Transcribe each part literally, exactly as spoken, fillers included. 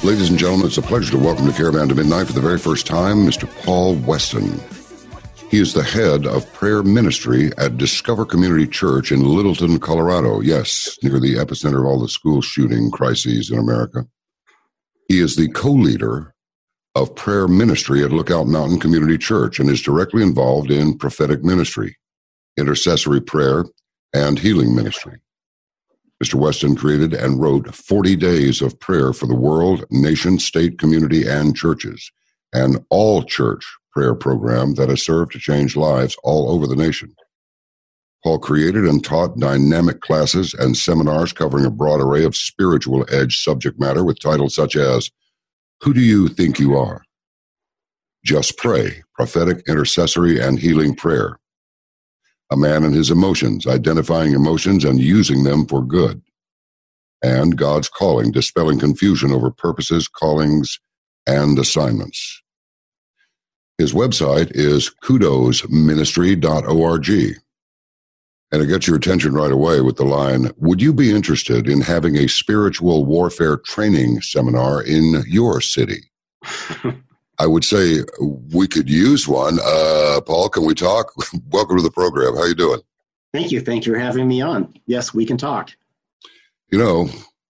Ladies and gentlemen, it's a pleasure to welcome to Caravan to Midnight for the very first time, Mister Paul Weston. He is the head of prayer ministry at Discover Community Church in Littleton, Colorado. Yes, near the epicenter of all the school shooting crises in America. He is the co-leader of prayer ministry at Lookout Mountain Community Church and is directly involved in prophetic ministry, intercessory prayer, and healing ministry. Mister Weston created and wrote forty days of prayer for the world, nation, state, community, and churches, an all-church prayer program that has served to change lives all over the nation. Paul created and taught dynamic classes and seminars covering a broad array of spiritual edge subject matter with titles such as Who Do You Think You Are? Just Pray, Prophetic, Intercessory, and Healing Prayer. A Man and His Emotions, Identifying Emotions and Using Them for Good. And God's Calling, Dispelling Confusion over Purposes, Callings, and Assignments. His website is kudos ministry dot org. And it gets your attention right away with the line, would you be interested in having a spiritual warfare training seminar in your city? I would say we could use one. Uh, Paul, can we talk? Welcome to the program. How you doing? Thank you. Thank you for having me on. Yes, we can talk. You know,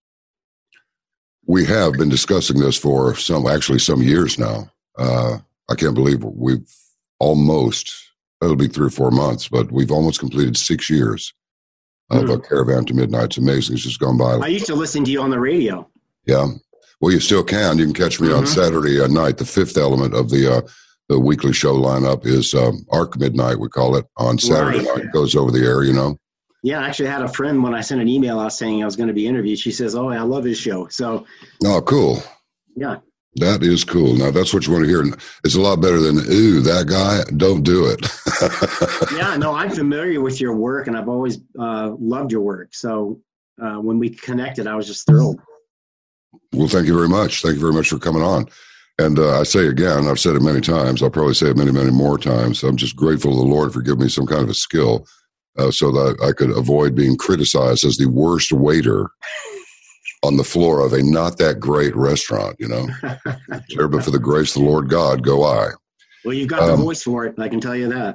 we have been discussing this for some, actually some years now. Uh, I can't believe we've almost, it'll be three or four months, but we've almost completed six years of mm. a Caravan to Midnight. It's amazing. It's just gone by. I used to listen to you on the radio. Yeah. Well, you still can. You can catch me mm-hmm. on Saturday night. The fifth element of the uh, the weekly show lineup is um, Arc Midnight, we call it, on Saturday right. night. It goes over the air, you know. Yeah, I actually had a friend when I sent an email out saying I was going to be interviewed. She says, oh, I love his show. So. Oh, cool. Yeah. That is cool. Now, that's what you want to hear. It's a lot better than, ooh, that guy, don't do it. Yeah, no, I'm familiar with your work, and I've always uh, loved your work. So uh, when we connected, I was just thrilled. Well, thank you very much. Thank you very much for coming on. And uh, I say again, I've said it many times. I'll probably say it many, many more times. I'm just grateful to the Lord for giving me some kind of a skill uh, so that I could avoid being criticized as the worst waiter on the floor of a not that great restaurant, you know. Sure, but for the grace of the Lord God, go I. Well, you've got um, the voice for it, I can tell you that.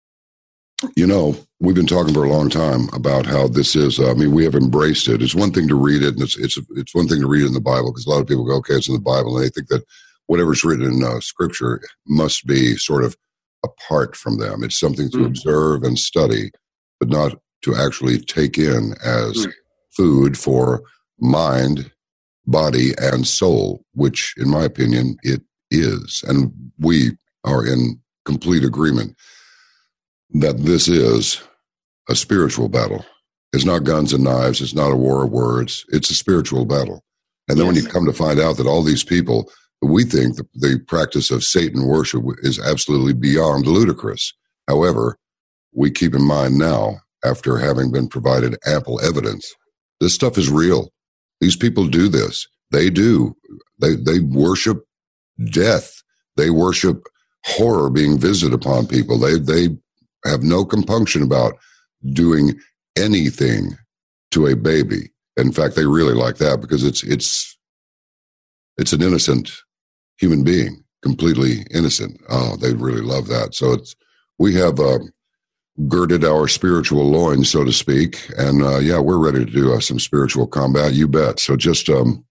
You know, we've been talking for a long time about how this is, uh, I mean, we have embraced it. It's one thing to read it, and it's it's it's one thing to read it in the Bible, because a lot of people go, okay, it's in the Bible, and they think that whatever's written in uh, Scripture must be sort of apart from them. It's something to mm. observe and study, but not to actually take in as mm. food for mind, body, and soul, which, in my opinion, it is. And we are in complete agreement that this is a spiritual battle. It's not guns and knives. It's not a war of words. It's a spiritual battle. And then yes. when you come to find out that all these people, we think the, the practice of Satan worship is absolutely beyond ludicrous. However, we keep in mind now, after having been provided ample evidence, this stuff is real. These people do this. They do. They they worship death. They worship horror being visited upon people. They they have no compunction about doing anything to a baby. In fact, they really like that because it's it's it's an innocent human being, completely innocent. Oh, they really love that. So it's we have uh, girded our spiritual loins, so to speak, and uh, yeah, we're ready to do uh, some spiritual combat. You bet. So just um,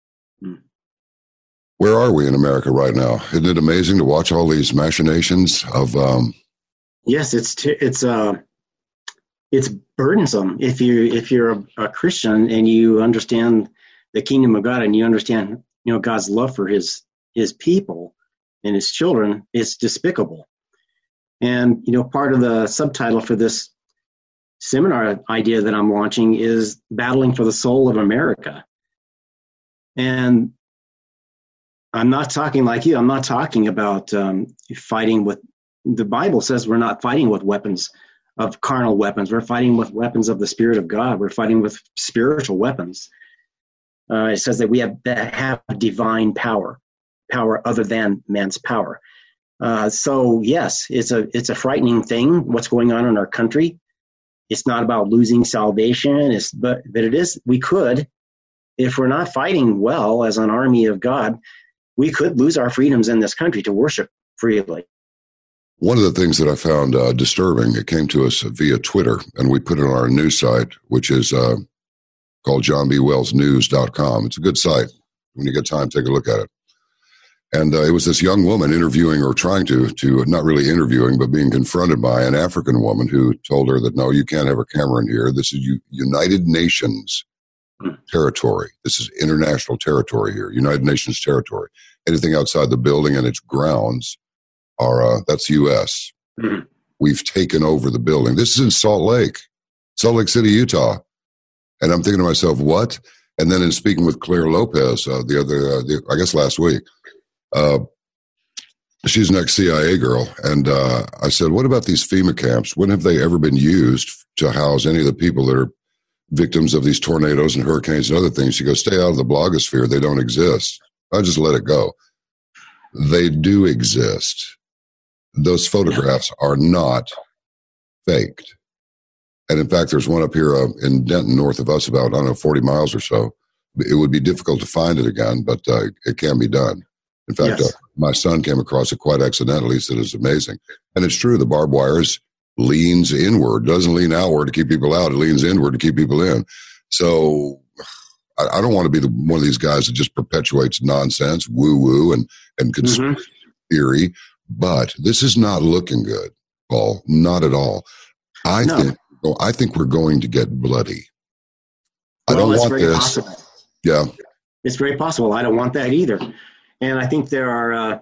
where are we in America right now? Isn't it amazing to watch all these machinations of? Um, yes, it's t- it's uh, it's burdensome if you if you're a, a Christian and you understand the kingdom of God and you understand you know God's love for His His people and His children. It's despicable. And, you know, part of the subtitle for this seminar idea that I'm launching is Battling for the Soul of America. And I'm not talking like you. I'm not talking about um, fighting with, the Bible says we're not fighting with weapons of carnal weapons. We're fighting with weapons of the Spirit of God. We're fighting with spiritual weapons. Uh, it says that we have, that have divine power, power other than man's power. Uh, so yes, it's a it's a frightening thing what's going on in our country. It's not about losing salvation. It's but but it is. We could if we're not fighting well as an army of God, we could lose our freedoms in this country to worship freely. One of the things that I found uh, disturbing, it came to us via Twitter, and we put it on our news site, which is uh, called john b wells news dot com. It's a good site. When you get time, take a look at it. And uh, it was this young woman interviewing, or trying to, to not really interviewing, but being confronted by an African woman who told her that, no, you can't have a camera in here. This is U- United Nations territory. This is international territory here, United Nations territory. Anything outside the building and its grounds are, uh, that's U S Mm-hmm. We've taken over the building. This is in Salt Lake, Salt Lake City, Utah. And I'm thinking to myself, what? And then in speaking with Claire Lopez, uh, the other, uh, the, I guess last week, uh, she's an ex-C I A girl. And uh, I said, what about these FEMA camps? When have they ever been used to house any of the people that are victims of these tornadoes and hurricanes and other things? She goes, stay out of the blogosphere. They don't exist. I just let it go. They do exist. Those photographs are not faked. And in fact, there's one up here uh, in Denton, north of us, about, I don't know, forty miles or so. It would be difficult to find it again, but uh, it can be done. In fact, yes. uh, my son came across it quite accidentally. He said it's amazing. And it's true. The barbed wires leans inward, doesn't lean outward to keep people out. It leans inward to keep people in. So I, I don't want to be the, one of these guys that just perpetuates nonsense, woo-woo, and, and conspiracy mm-hmm. theory. But this is not looking good, Paul. Not at all. I no. think I think we're going to get bloody. Well, I don't want very this. Possible. Yeah. It's very possible. I don't want that either. And I think there are uh,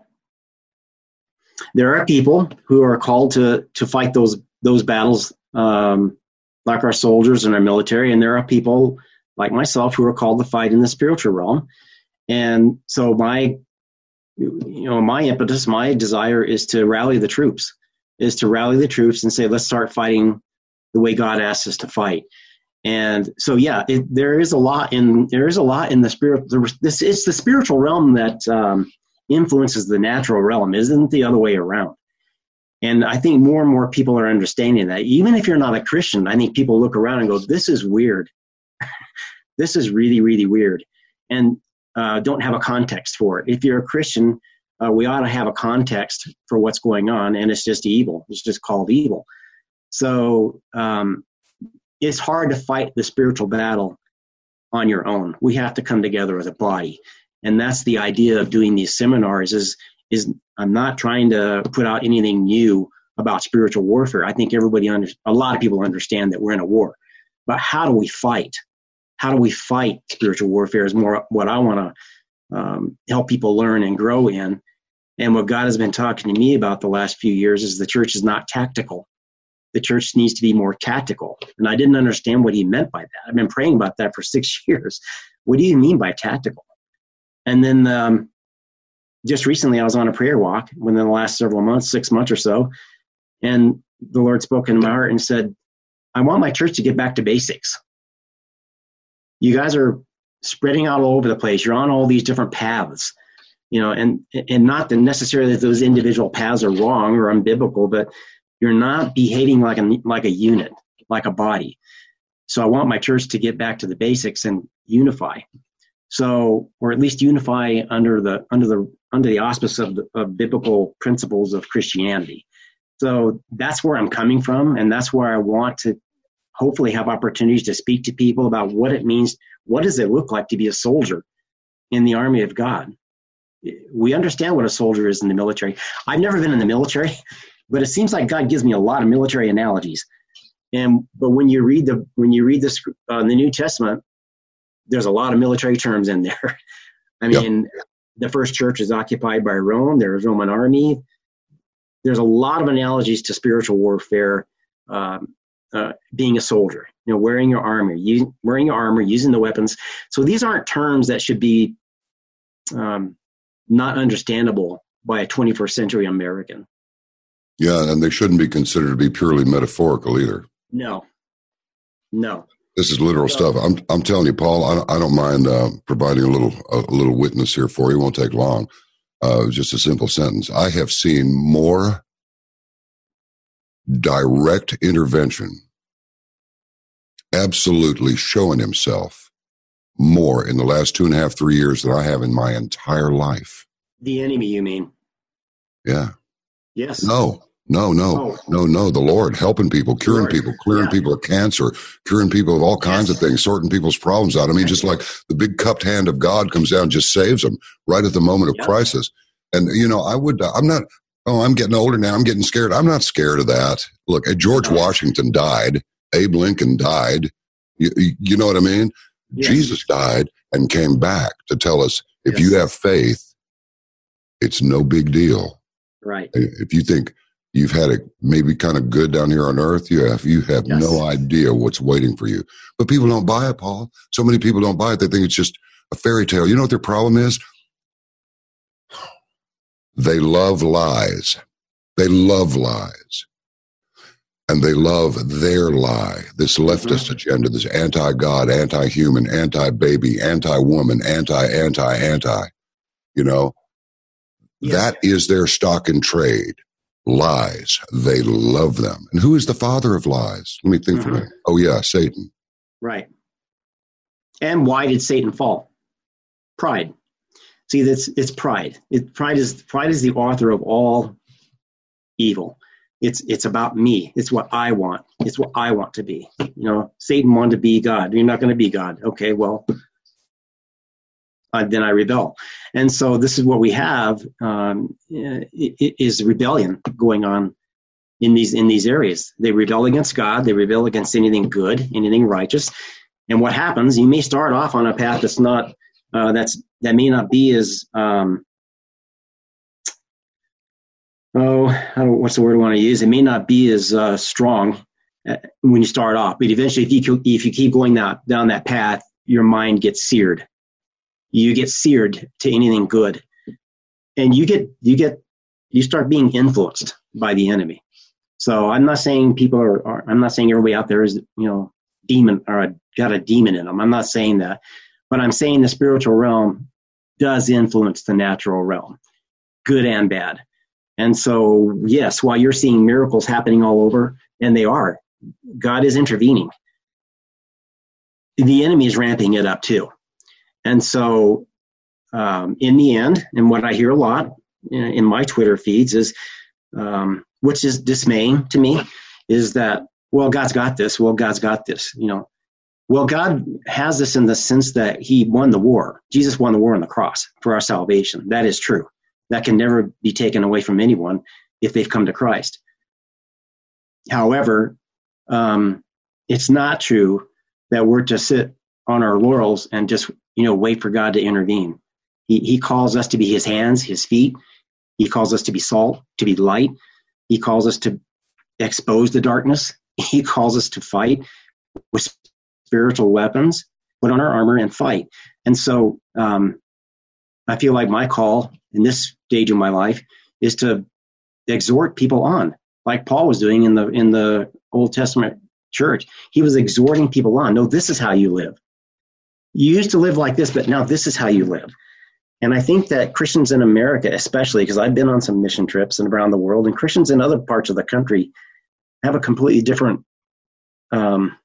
there are people who are called to to fight those those battles, um, like our soldiers and our military. And there are people like myself who are called to fight in the spiritual realm. And so my you know my impetus, my desire is to rally the troops, is to rally the troops and say, let's start fighting the way God asks us to fight. And so, yeah, it, there is a lot in there is a lot in the spirit. This it's the spiritual realm that um, influences the natural realm, isn't the other way around. And I think more and more people are understanding that. Even if you're not a Christian, I think people look around and go, "This is weird. This is really, really weird," and uh, don't have a context for it. If you're a Christian, uh, we ought to have a context for what's going on, and it's just evil. It's just called evil. So. Um, It's hard to fight the spiritual battle on your own. We have to come together as a body. And that's the idea of doing these seminars is, is I'm not trying to put out anything new about spiritual warfare. I think everybody, under, a lot of people understand that we're in a war. But how do we fight? How do we fight spiritual warfare is more what I want to um, help people learn and grow in. And what God has been talking to me about the last few years is the church is not tactical. The church needs to be more tactical. And I didn't understand what he meant by that. I've been praying about that for six years. What do you mean by tactical? And then um, just recently I was on a prayer walk within the last several months, six months or so. And the Lord spoke into my heart and said, I want my church to get back to basics. You guys are spreading out all over the place. You're on all these different paths, you know, and, and not that necessarily that those individual paths are wrong or unbiblical, but you're not behaving like a, like a unit, like a body. So I want my church to get back to the basics and unify. So, or at least unify under the under the under the auspice of, the, of biblical principles of Christianity. So that's where I'm coming from, and that's where I want to hopefully have opportunities to speak to people about what it means. What does it look like to be a soldier in the army of God? We understand what a soldier is in the military. I've never been in the military. But it seems like God gives me a lot of military analogies, and but when you read the when you read the uh, the New Testament, there's a lot of military terms in there. I mean, yep. The first church is occupied by Rome. There's a Roman army. There's a lot of analogies to spiritual warfare, um, uh, being a soldier. You know, wearing your armor, you, wearing your armor, using the weapons. So these aren't terms that should be um, not understandable by a twenty-first century American. Yeah, and they shouldn't be considered to be purely metaphorical either. No, no. This is literal so, stuff. I'm I'm telling you, Paul. I don't, I don't mind uh, providing a little a, a little witness here for you. It won't take long. Uh, just a simple sentence. I have seen more direct intervention, absolutely showing himself more in the last two and a half, three years than I have in my entire life. The enemy, you mean? Yeah. Yes. No, no, no, oh. no, no. The Lord helping people, curing Lord. people, clearing yeah. people of cancer, curing people of all kinds yes. of things, sorting people's problems out. I mean, just like the big cupped hand of God comes down, and just saves them right at the moment of yep. crisis. And, you know, I would, I'm not, oh, I'm getting older now. I'm getting scared. I'm not scared of that. Look, George no. Washington died. Abe Lincoln died. You, you know what I mean? Yes. Jesus died and came back to tell us, if yes. you have faith, it's no big deal. Right. If you think you've had it maybe kind of good down here on earth, you have, you have yes. no idea what's waiting for you. But people don't buy it, Paul. So many people don't buy it. They think it's just a fairy tale. You know what their problem is? They love lies. They love lies. And they love their lie, this leftist mm-hmm. agenda, this anti-God, anti-human, anti-baby, anti-woman, anti-anti-anti, you know, yes. that is their stock in trade. Lies. They love them. And who is the father of lies? Let me think mm-hmm. for a minute. Oh, yeah, Satan. Right. And why did Satan fall? Pride. See, that's it's pride. It, pride is pride is the author of all evil. It's it's about me. It's what I want. It's what I want to be. You know, Satan wanted to be God. You're not going to be God. Okay, well, uh, then I rebel. And so this is what we have um, is rebellion going on in these in these areas. They rebel against God. They rebel against anything good, anything righteous. And what happens? You may start off on a path that's not uh, that's that may not be as um, oh, I don't, what's the word I want to use? It may not be as uh, strong uh, when you start off, but eventually, if you if you keep going that, down that path, your mind gets seared. You get seared to anything good, and you get you get you start being influenced by the enemy. So I'm not saying people are, are I'm not saying everybody out there is you know demon or a, got a demon in them. I'm not saying that, but I'm saying the spiritual realm does influence the natural realm, good and bad. And so, yes, while you're seeing miracles happening all over, and they are, God is intervening. The enemy is ramping it up too. And so, um, in the end, and what I hear a lot in, in my Twitter feeds is, um, which is dismaying to me, is that, well, God's got this. Well, God's got this. You know, well, God has this in the sense that He won the war. Jesus won the war on the cross for our salvation. That is true. That can never be taken away from anyone if they've come to Christ. However, um, it's not true that we're to sit on our laurels and just, you know, wait for God to intervene. He, he calls us to be His hands, His feet. He calls us to be salt, to be light. He calls us to expose the darkness. He calls us to fight with spiritual weapons, put on our armor and fight. And so um, I feel like my call in this stage of my life is to exhort people on, like Paul was doing in the in the Old Testament church. He was exhorting people on. No, this is how you live. You used to live like this, but now this is how you live. And I think that Christians in America, especially, because I've been on some mission trips and around the world, and Christians in other parts of the country have a completely different um,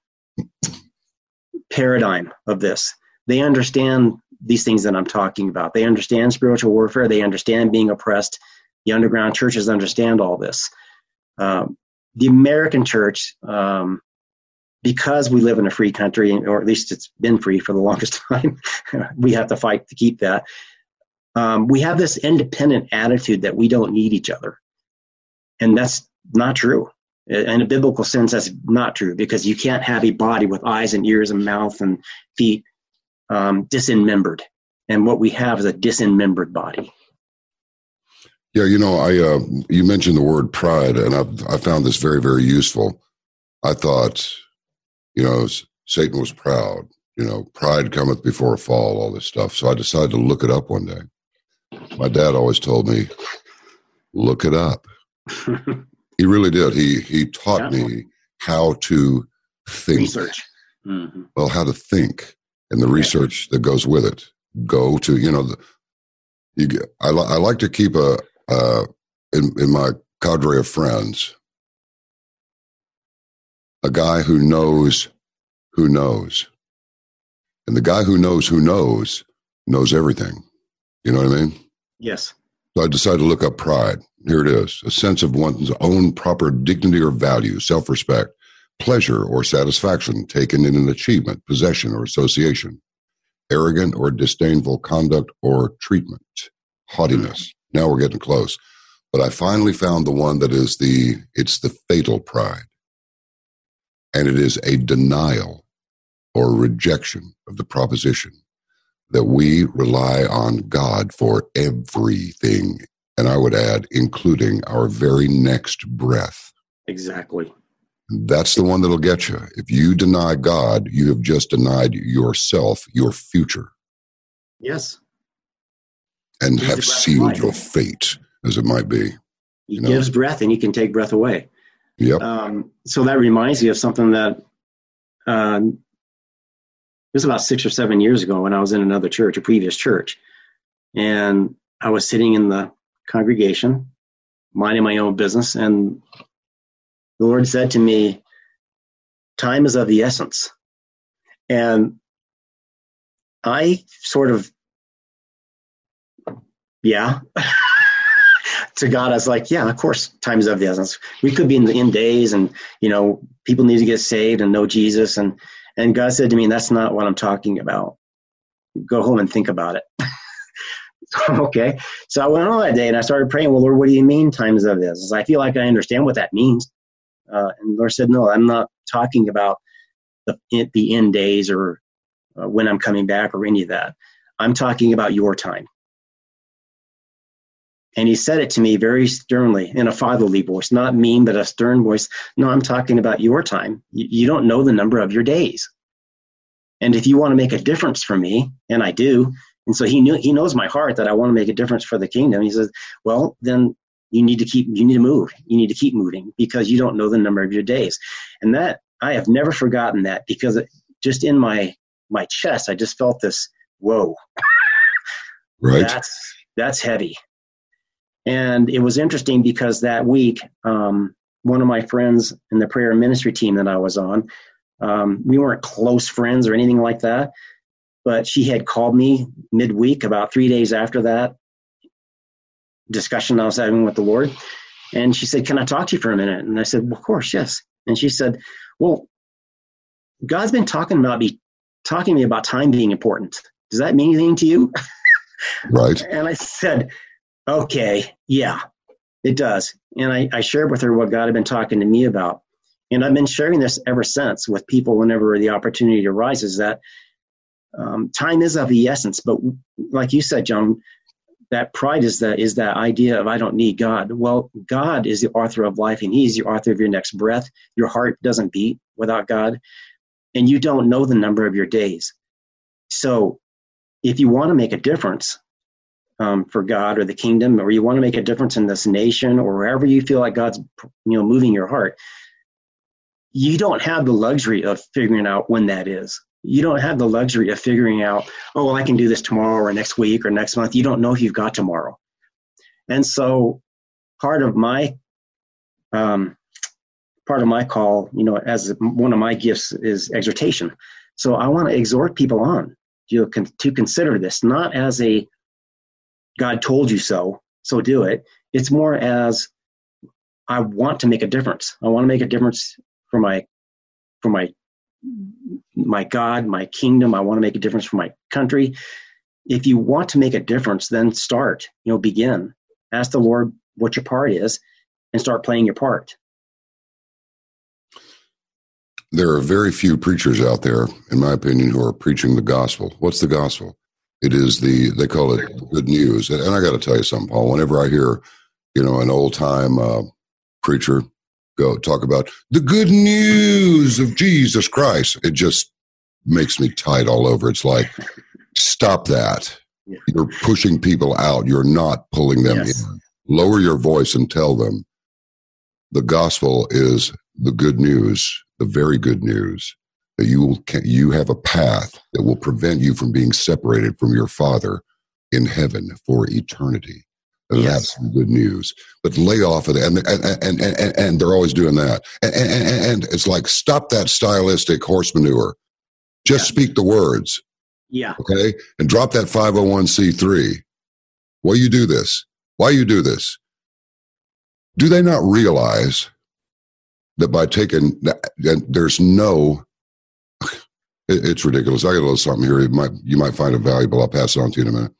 paradigm of this. They understand these things that I'm talking about. They understand spiritual warfare. They understand being oppressed. The underground churches understand all this. Um, the American church, um, because we live in a free country, or at least it's been free for the longest time, we have to fight to keep that. Um, we have this independent attitude that we don't need each other. And that's not true. In a biblical sense, that's not true, because you can't have a body with eyes and ears and mouth and feet um, dismembered. And what we have is a dismembered body. Yeah, you know, I uh, you mentioned the word pride, and I, I found this very, very useful. I thought, you know, Satan was proud. You know, pride cometh before a fall, all this stuff. So I decided to look it up one day. My dad always told me, look it up. He really did. He he taught yeah. me how to think. Research. Mm-hmm. Well, how to think, and the okay. research that goes with it. Go to, you know, the, you get, I, li- I like to keep a, uh, in, in my cadre of friends, a guy who knows who knows. And the guy who knows who knows, knows everything. You know what I mean? Yes. So I decided to look up pride. Here it is. A sense of one's own proper dignity or value, self-respect, pleasure or satisfaction taken in an achievement, possession or association, arrogant or disdainful conduct or treatment, haughtiness. Now we're getting close. But I finally found the one that is the, it's the fatal pride. And it is a denial or rejection of the proposition that we rely on God for everything. And I would add, including our very next breath. Exactly. That's the one that'll get you. If you deny God, you have just denied yourself, your future. Yes. And have sealed your fate, as it might be. He you know? gives breath and he can take breath away. Yep. Um, so that reminds me of something that um, it was about six or seven years ago when I was in another church, a previous church. And I was sitting in the congregation, minding my own business. And the Lord said to me, time is of the essence. And I sort of, yeah. To God, I was like, yeah, of course, time is of the essence. We could be in the end days and, you know, people need to get saved and know Jesus. And, and God said to me, that's not what I'm talking about. Go home and think about it. Okay. So I went on that day and I started praying, well, Lord, what do you mean time is of the essence? I feel like I understand what that means. Uh, and the Lord said, no, I'm not talking about the, the end days or uh, when I'm coming back or any of that. I'm talking about your time. And he said it to me very sternly in a fatherly voice, not mean, but a stern voice. No, I'm talking about your time. You, you don't know the number of your days. And if you want to make a difference for me, and I do, and so he knew, he knows my heart that I want to make a difference for the kingdom. He says, well, then you need to keep, you need to move. You need to keep moving because you don't know the number of your days. And that, I have never forgotten that because it, just in my, my chest, I just felt this, whoa, right. That's, that's heavy. And it was interesting because that week, um, one of my friends in the prayer ministry team that I was on, um, we weren't close friends or anything like that, but she had called me midweek about three days after that discussion I was having with the Lord. And she said, can I talk to you for a minute? And I said, well, of course, yes. And she said, well, God's been talking about me, talking to me about time being important. Does that mean anything to you? Right. And I said, okay, yeah, it does. And I, I shared with her what God had been talking to me about. And I've been sharing this ever since with people whenever the opportunity arises that um, time is of the essence. But like you said, John, that pride is that is that idea of I don't need God. Well, God is the author of life and he's the author of your next breath. Your heart doesn't beat without God. And you don't know the number of your days. So if you want to make a difference, Um, for God or the kingdom, or you want to make a difference in this nation or wherever you feel like God's, you know, moving your heart, you don't have the luxury of figuring out when that is. You don't have the luxury of figuring out, oh, well, I can do this tomorrow or next week or next month. You don't know if you've got tomorrow. And so part of my, um, part of my call, you know, as one of my gifts is exhortation. So I want to exhort people on, you know, con- to consider this, not as a, God told you so, so do it. It's more as I want to make a difference. I want to make a difference for my, for my, my God, my kingdom. I want to make a difference for my country. If you want to make a difference, then start, you know, begin. Ask the Lord what your part is and start playing your part. There are very few preachers out there, in my opinion, who are preaching the gospel. What's the gospel? It is the, they call it good news. And I got to tell you something, Paul, whenever I hear, you know, an old time uh, preacher go talk about the good news of Jesus Christ, it just makes me tight all over. It's like, stop that. Yeah. You're pushing people out. You're not pulling them yes. in. Lower your voice and tell them the gospel is the good news, the very good news. That you will, you have a path that will prevent you from being separated from your Father in heaven for eternity. And yes. That's good news. But lay off of that, and and and and, and they're always doing that. And, and, and it's like, stop that stylistic horse manure. Just yeah. speak the words. Yeah. Okay? And drop that five oh one c three. Why you do this? Why you do this? Do they not realize that by taking, there's no, it's ridiculous. I got a little something here. You might, you might find it valuable. I'll pass it on to you in a minute.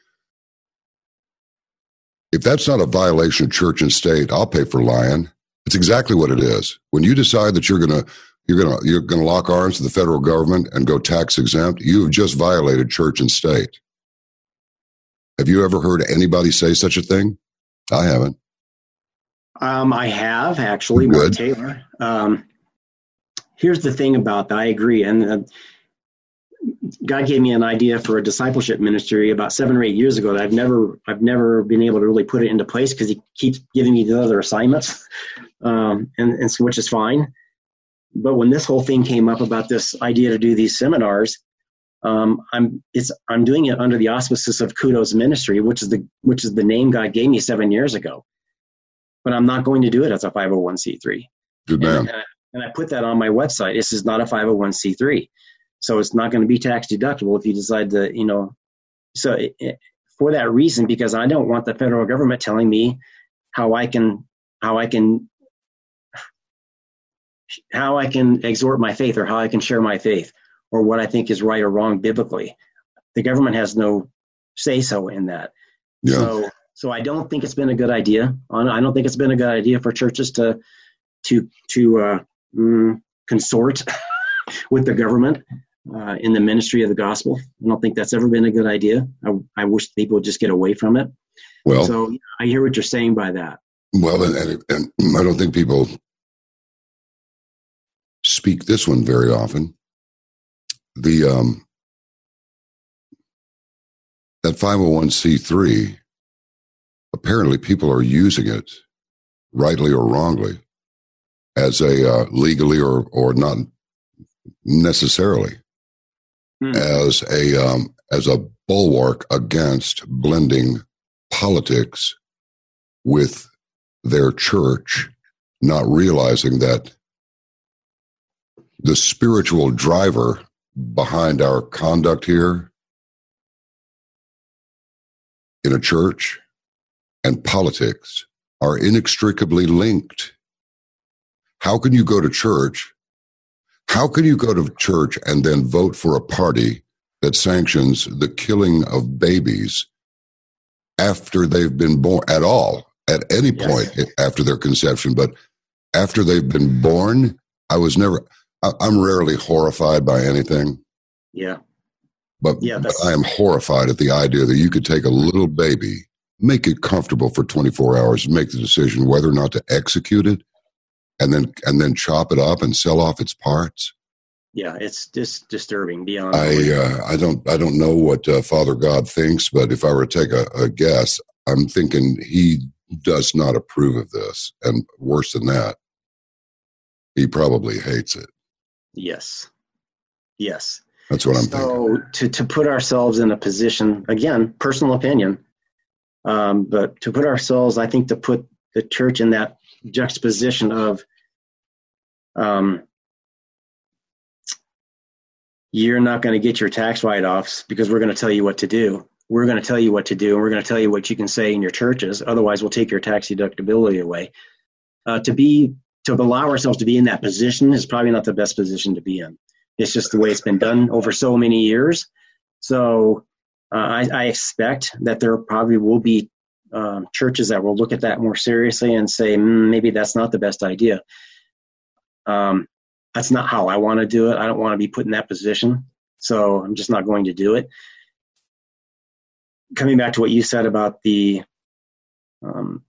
If that's not a violation of church and state, I'll pay for lying. It's exactly what it is. When you decide that you're going to, you're going to, you're going to lock arms to the federal government and go tax exempt, you have just violated church and state. Have you ever heard anybody say such a thing? I haven't. Um, I have actually, Mark Taylor. Um, here's the thing about that. I agree. And uh, God gave me an idea for a discipleship ministry about seven or eight years ago that I've never, I've never been able to really put it into place because he keeps giving me the other assignments, um, and, and so, which is fine. But when this whole thing came up about this idea to do these seminars, um, I'm it's I'm doing it under the auspices of Kudos Ministry, which is the which is the name God gave me seven years ago. But I'm not going to do it as a five oh one c three. Good man. And, and, I, and I put that on my website. This is not a five oh one c three. So it's not going to be tax deductible if you decide to, you know, so it, it, for that reason, because I don't want the federal government telling me how I can, how I can, how I can exhort my faith or how I can share my faith or what I think is right or wrong biblically. The government has no say so in that. Yeah. So, so I don't think it's been a good idea. I don't think it's been a good idea for churches to, to, to uh, mm, consort with the government uh, in the ministry of the gospel. I don't think that's ever been a good idea. I, I wish people would just get away from it. Well, so I hear what you're saying by that. Well, and, and, and I don't think people speak this one very often. The um, that five oh one c three, apparently people are using it, rightly or wrongly, as a uh, legally or or not necessarily hmm. as a um, as a bulwark against blending politics with their church, not realizing that the spiritual driver behind our conduct here in a church and politics are inextricably linked. How can you go to church? How can you go to church and then vote for a party that sanctions the killing of babies after they've been born at all, at any point yes. after their conception, but after they've been born? I was never, I, I'm rarely horrified by anything. Yeah. But, yeah, but I am horrified at the idea that you could take a little baby, make it comfortable for twenty-four hours, and make the decision whether or not to execute it, and then and then chop it up and sell off its parts. Yeah, it's just disturbing beyond. I uh, I don't I don't know what uh, Father God thinks, but if I were to take a, a guess, I'm thinking he does not approve of this, and worse than that, he probably hates it. Yes, yes. That's what I'm so thinking. So to to put ourselves in a position, again, personal opinion, um, but to put ourselves, I think to put the church in that juxtaposition of um, you're not going to get your tax write-offs because we're going to tell you what to do. We're going to tell you what to do, and we're going to tell you what you can say in your churches. Otherwise, we'll take your tax deductibility away. Uh, to be to allow ourselves to be in that position is probably not the best position to be in. It's just the way it's been done over so many years. So uh, I, I expect that there probably will be um, churches that will look at that more seriously and say, mm, maybe that's not the best idea. Um, that's not how I want to do it. I don't want to be put in that position. So I'm just not going to do it. Coming back to what you said about the, um,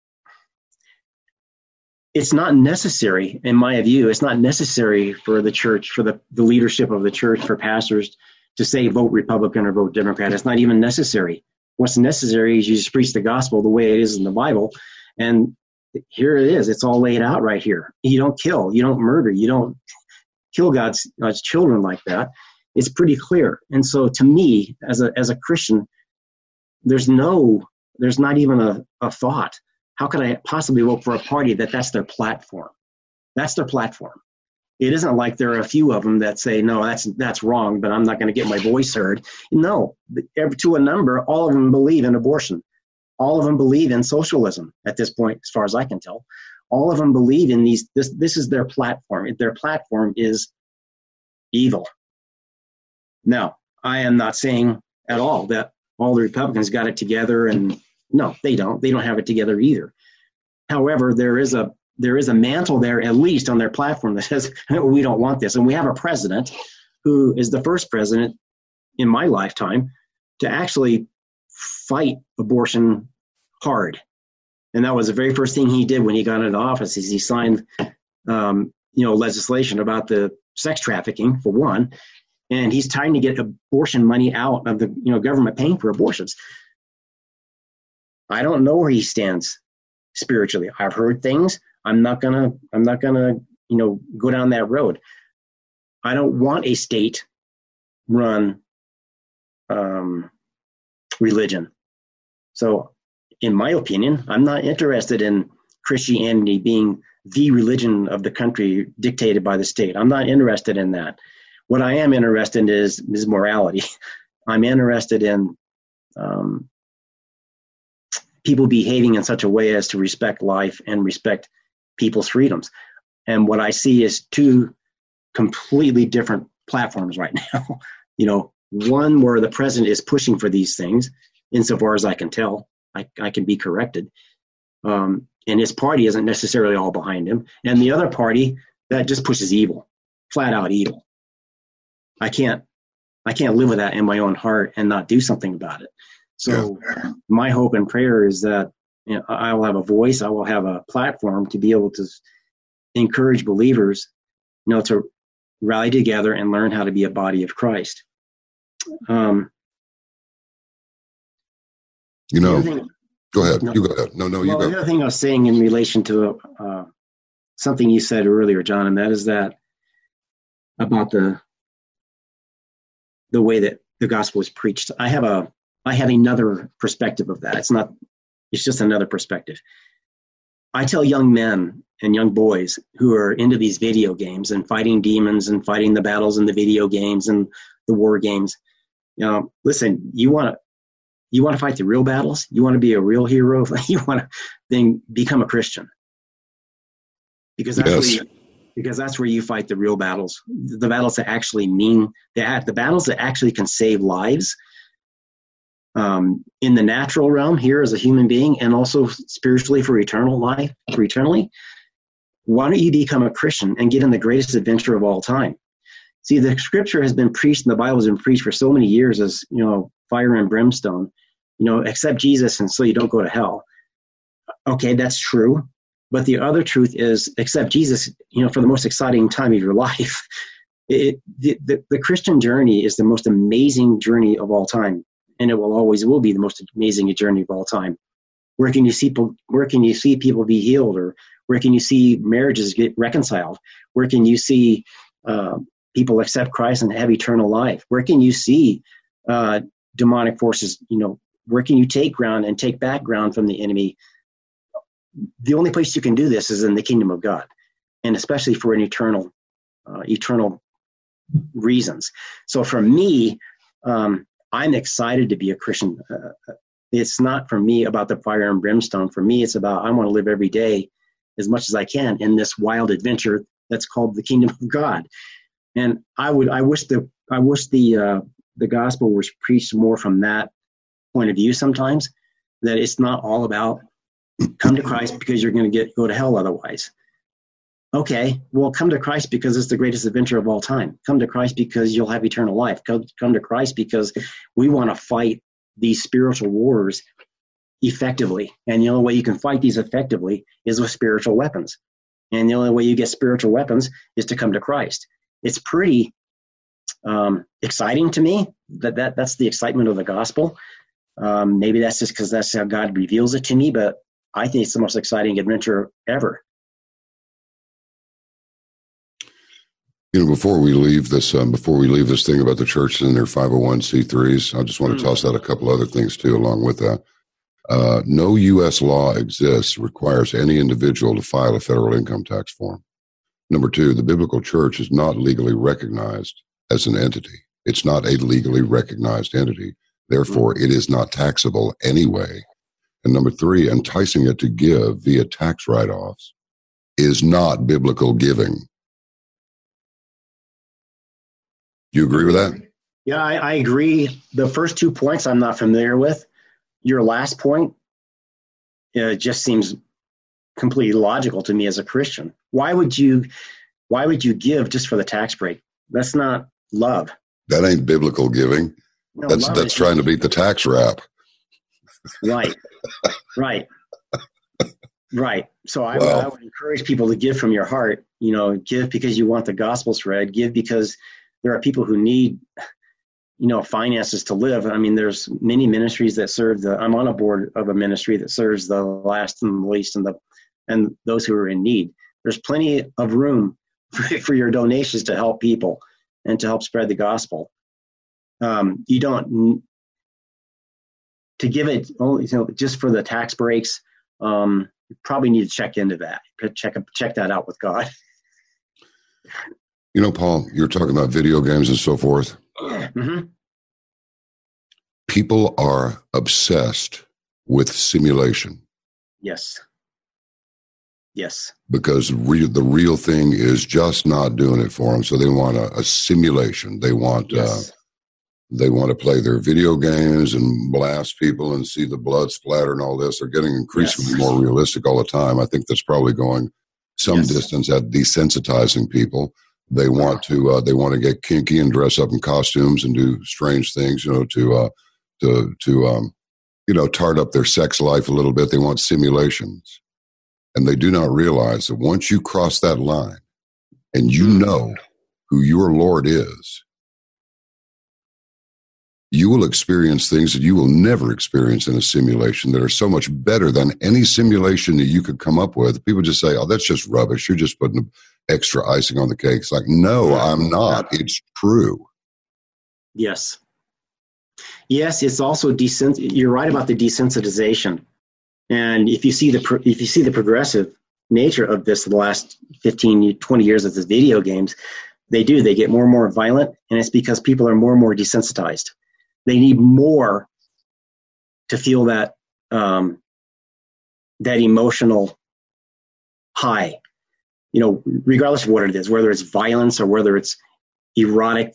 it's not necessary, in my view, it's not necessary for the church, for the, the leadership of the church, for pastors to say vote Republican or vote Democrat. It's not even necessary. What's necessary is you just preach the gospel the way it is in the Bible. And here it is. It's all laid out right here. You don't kill. You don't murder. You don't kill God's, God's children like that. It's pretty clear. And so to me, as a as a Christian, there's no, there's not even a, a thought. How could I possibly vote for a party that that's their platform? That's their platform. It isn't like there are a few of them that say, no, that's that's wrong, but I'm not going to get my voice heard. No, to a number, all of them believe in abortion. All of them believe in socialism at this point, as far as I can tell. All of them believe in these, this, this is their platform. Their platform is evil. Now, I am not saying at all that all the Republicans got it together, and no, they don't. They don't have it together either. However, there is a there is a mantle there, at least on their platform, that says, we don't want this. And we have a president who is the first president in my lifetime to actually fight abortion hard. And that was the very first thing he did when he got into office, is he signed um, you know, legislation about the sex trafficking, for one. And he's trying to get abortion money out of the you know government paying for abortions. I don't know where he stands spiritually. I've heard things. I'm not gonna. I'm not gonna. You know, go down that road. I don't want a state-run um, religion. So, in my opinion, I'm not interested in Christianity being the religion of the country dictated by the state. I'm not interested in that. What I am interested in is, is morality. I'm interested in um, people behaving in such a way as to respect life and respect people's freedoms. And what I see is two completely different platforms right now. You know, one where the president is pushing for these things, insofar as I can tell. I, I can be corrected. Um, and his party isn't necessarily all behind him. And the other party that just pushes evil, flat out evil. I can't, I can't live with that in my own heart and not do something about it. So yeah. My hope and prayer is that, you know, I will have a voice, I will have a platform to be able to encourage believers, you know, to rally together and learn how to be a body of Christ. Um, you know, thing, go ahead. No, you go ahead. No, no, you well, go. The other thing I was saying in relation to uh, something you said earlier, John, and that is that about the the way that the gospel is preached. I have a I have another perspective of that. It's not. It's just another perspective. I tell young men and young boys who are into these video games and fighting demons and fighting the battles in the video games and the war games, you know, listen, you want to you want to fight the real battles? You want to be a real hero? You want to then become a Christian. Because that's, yes. where you, because that's where you fight the real battles, the battles that actually mean, that the battles that actually can save lives. Um, in the natural realm here as a human being, and also spiritually for eternal life, for eternally. Why don't you become a Christian and get in the greatest adventure of all time? See, the scripture has been preached, and the Bible has been preached for so many years as, you know, fire and brimstone, you know, accept Jesus and so you don't go to hell. Okay, that's true. But the other truth is accept Jesus, you know, for the most exciting time of your life. It, the, the, the Christian journey is the most amazing journey of all time. And it will always will be the most amazing journey of all time. Where can you see people? Where can you see people be healed, or where can you see marriages get reconciled? Where can you see uh, people accept Christ and have eternal life? Where can you see uh, demonic forces? You know, where can you take ground and take back ground from the enemy? The only place you can do this is in the kingdom of God, and especially for an eternal, uh, eternal reasons. So for me. Um, I'm excited to be a Christian. Uh, it's not for me about the fire and brimstone. For me, it's about I want to live every day as much as I can in this wild adventure that's called the kingdom of God. And I would, I wish the, I wish the, uh, the gospel was preached more from that point of view sometimes, that it's not all about come to Christ because you're going to get, go to hell otherwise. Okay, well, come to Christ because it's the greatest adventure of all time. Come to Christ because you'll have eternal life. Come, come to Christ because we want to fight these spiritual wars effectively. And the only way you can fight these effectively is with spiritual weapons. And the only way you get spiritual weapons is to come to Christ. It's pretty um, exciting to me. That, that That's the excitement of the gospel. Um, maybe that's just because that's how God reveals it to me, but I think it's the most exciting adventure ever. You know, before we leave this, um, before we leave this thing about the churches and their five oh one c threes, I just want to mm. toss out a couple other things too, along with that. Uh, no U S law exists requires any individual to file a federal income tax form. Number two, the biblical church is not legally recognized as an entity. It's not a legally recognized entity. Therefore, it is not taxable anyway. And number three, enticing it to give via tax write-offs is not biblical giving. Do you agree with that? Yeah, I, I agree. The first two points I'm not familiar with. Your last point, it just seems completely logical to me as a Christian. Why would you, why would you give just for the tax break? That's not love. That ain't biblical giving. No, that's love that's is- trying to beat the tax rap. Right, right, right. So I, Wow. I would encourage people to give from your heart. You know, give because you want the gospel spread. Give because there are people who need, you know, finances to live. I mean, there's many ministries that serve the. I'm on a board of a ministry that serves the last and the least and the and those who are in need. There's plenty of room for, for your donations to help people and to help spread the gospel. Um, you don't. To give it only, you know, just for the tax breaks, um, you probably need to check into that. Check check that out with God. You know, Paul, you're talking about video games and so forth. Mm-hmm. People are obsessed with simulation. Yes. Yes. Because re- the real thing is just not doing it for them. So they want a, a simulation. They want Yes. uh, they want to play their video games and blast people and see the blood splatter and all this. They're getting increasingly Yes. more realistic all the time. I think that's probably going some Yes. distance at desensitizing people. They want to uh, they want to get kinky and dress up in costumes and do strange things, you know, to uh, to to um, you know, tart up their sex life a little bit. They want simulations, and they do not realize that once you cross that line, and you know who your Lord is, you will experience things that you will never experience in a simulation that are so much better than any simulation that you could come up with. People just say, oh, that's just rubbish. You're just putting extra icing on the cake. It's like, no, I'm not. It's true. Yes. Yes, it's also desens- you're right about the desensitization. And if you see the pro- if you see the progressive nature of this the last fifteen, twenty years of the video games, they do. They get more and more violent, and it's because people are more and more desensitized. They need more to feel that um, that emotional high, you know, regardless of what it is, whether it's violence or whether it's erotic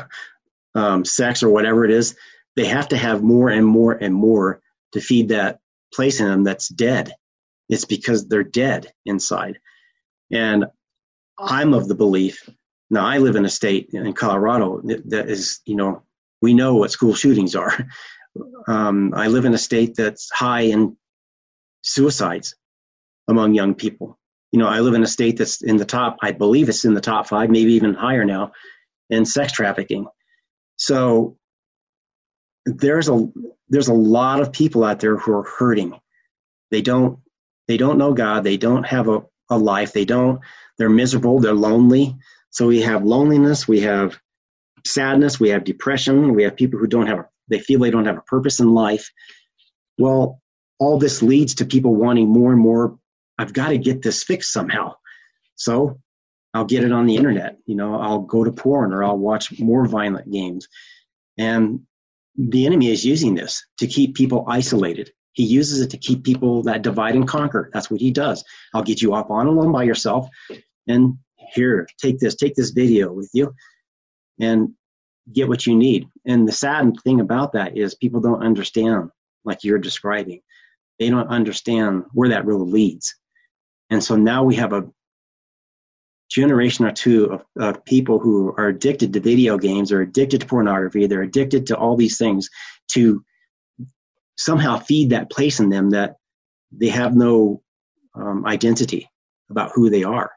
um, sex or whatever it is. They have to have more and more and more to feed that place in them that's dead. It's because they're dead inside. And I'm of the belief, now I live in a state in Colorado that is, you know, we know what school shootings are. Um, I live in a state that's high in suicides among young people. You know, I live in a state that's in the top, I believe it's in the top five, maybe even higher now, in sex trafficking. So there's a there's a lot of people out there who are hurting. They don't they don't know God. They don't have a, a life. They don't. They're miserable. They're lonely. So we have loneliness. We have sadness. We have depression. We have people who don't have a, they feel they don't have a purpose in life. Well, all this leads to people wanting more and more. I've got to get this fixed somehow. So I'll get it on the internet. You know, I'll go to porn or I'll watch more violent games. And the enemy is using this to keep people isolated. He uses it to keep people that divide and conquer. That's what he does. I'll get you up on alone by yourself, and here, take this, take this video with you, and get what you need. And the sad thing about that is people don't understand, like you're describing. They don't understand where that really leads. And so now we have a generation or two of, of people who are addicted to video games, or addicted to pornography. They're addicted to all these things to somehow feed that place in them that they have no um, identity about who they are.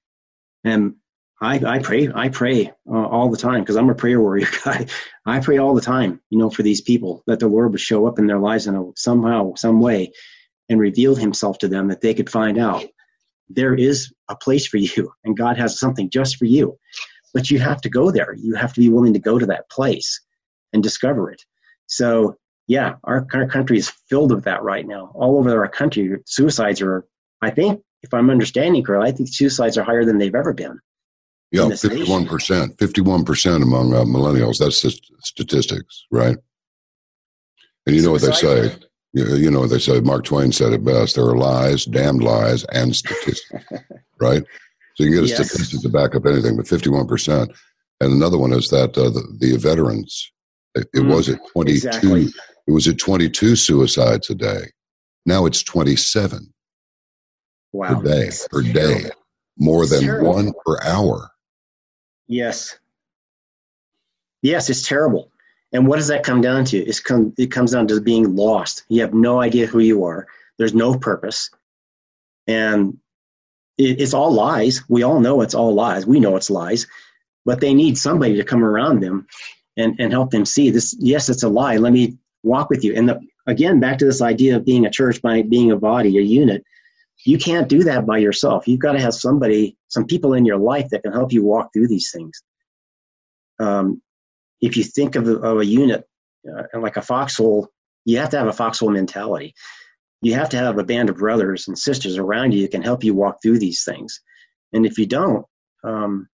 And I, I pray, I pray uh, all the time, because I'm a prayer warrior guy. I pray all the time, you know, for these people, that the Lord would show up in their lives in a, somehow, some way, and reveal himself to them, that they could find out there is a place for you, and God has something just for you. But you have to go there. You have to be willing to go to that place and discover it. So, yeah, our, our country is filled with that right now. All over our country, suicides are, I think, if I'm understanding correctly, I think suicides are higher than they've ever been. Yeah, fifty-one percent, fifty-one percent among uh, millennials. That's the statistics, right? And you know what they say. You, you know what they say. Mark Twain said it best. There are lies, damned lies, and statistics, right? So you can get a yes. statistic to back up anything, but fifty-one percent. And another one is that uh, the, the veterans, it, it mm, was at twenty-two. Exactly. It was at twenty-two suicides a day. Now it's twenty-seven. Wow. Per day, per day. More than terrible. One per hour. Yes. Yes, it's terrible. And what does that come down to? It's come, it comes down to being lost. You have no idea who you are. There's no purpose. And it, it's all lies. We all know it's all lies. We know it's lies. But they need somebody to come around them and, and help them see this. Yes, it's a lie. Let me walk with you. And the, again, back to this idea of being a church by being a body, a unit. You can't do that by yourself. You've got to have somebody, some people in your life that can help you walk through these things. Um, if you think of a, of a unit uh, like a foxhole, you have to have a foxhole mentality. You have to have a band of brothers and sisters around you that can help you walk through these things. And if you don't, um,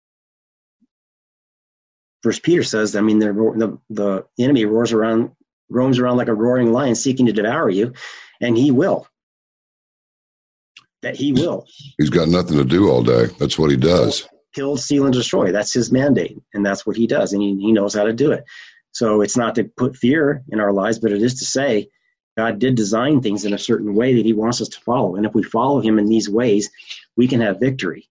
First Peter says, I mean, the, the enemy roars around, roams around like a roaring lion seeking to devour you, and he will. That he will. He's got nothing to do all day. That's what he does. Kill, steal, and destroy. That's his mandate, and that's what he does, and he, he knows how to do it. So it's not to put fear in our lives, but it is to say God did design things in a certain way that he wants us to follow. And if we follow him in these ways, we can have victory.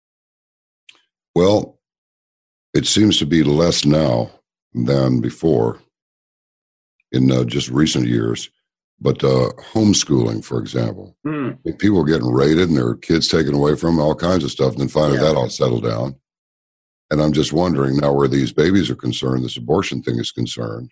Well, it seems to be less now than before in uh, just recent years. But uh, homeschooling, for example, mm. people are getting raided and their kids taken away from them, all kinds of stuff, and then finally yeah. that all settled down. And I'm just wondering now where these babies are concerned, this abortion thing is concerned.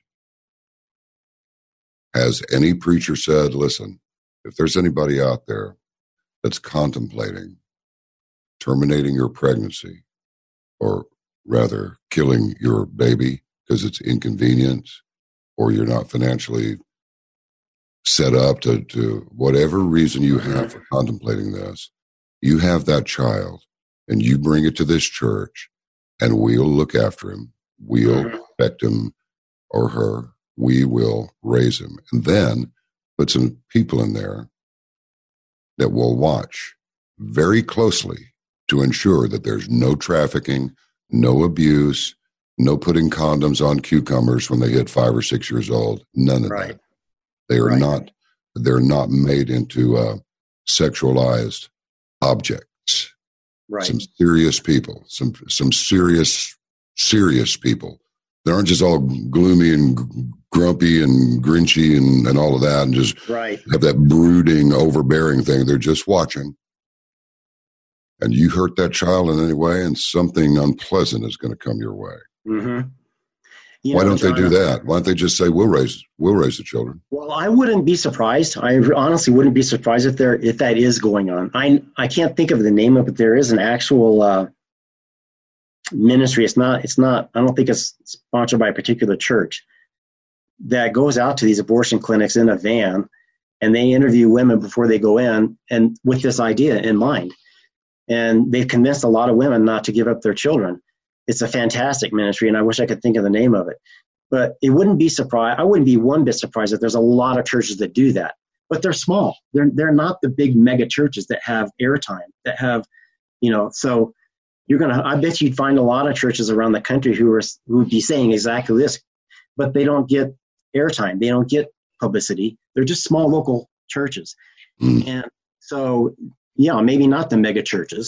Has any preacher said, listen, if there's anybody out there that's contemplating terminating your pregnancy, or rather killing your baby because it's inconvenient, or you're not financially set up to, to whatever reason you have for contemplating this, you have that child and you bring it to this church and we'll look after him. We'll protect him or her. We will raise him. And then put some people in there that will watch very closely to ensure that there's no trafficking, no abuse, no putting condoms on cucumbers when they hit five or six years old. None of right. that. They are right. not, they're not made into uh, sexualized objects. Right. Some serious people, some, some serious, serious people. They aren't just all gloomy and g- grumpy and grinchy and, and all of that and just right. have that brooding, overbearing thing. They're just watching. And you hurt that child in any way and something unpleasant is going to come your way. Mm-hmm. You Why know, don't John, they do that? Why don't they just say we'll raise we'll raise the children? Well, I wouldn't be surprised. I honestly wouldn't be surprised if there if that is going on. I I can't think of the name of it. There is an actual uh, ministry. It's not. It's not. I don't think it's sponsored by a particular church that goes out to these abortion clinics in a van, and they interview women before they go in, and with this idea in mind. And they've convinced a lot of women not to give up their children. It's a fantastic ministry, and I wish I could think of the name of it. But it wouldn't be surprised. I wouldn't be one bit surprised if there's a lot of churches that do that. But they're small. They're they're not the big mega churches that have airtime, that have, you know. So you're gonna. I bet you'd find a lot of churches around the country who are who would be saying exactly this, but they don't get airtime. They don't get publicity. They're just small local churches, mm. and so yeah, maybe not the mega churches.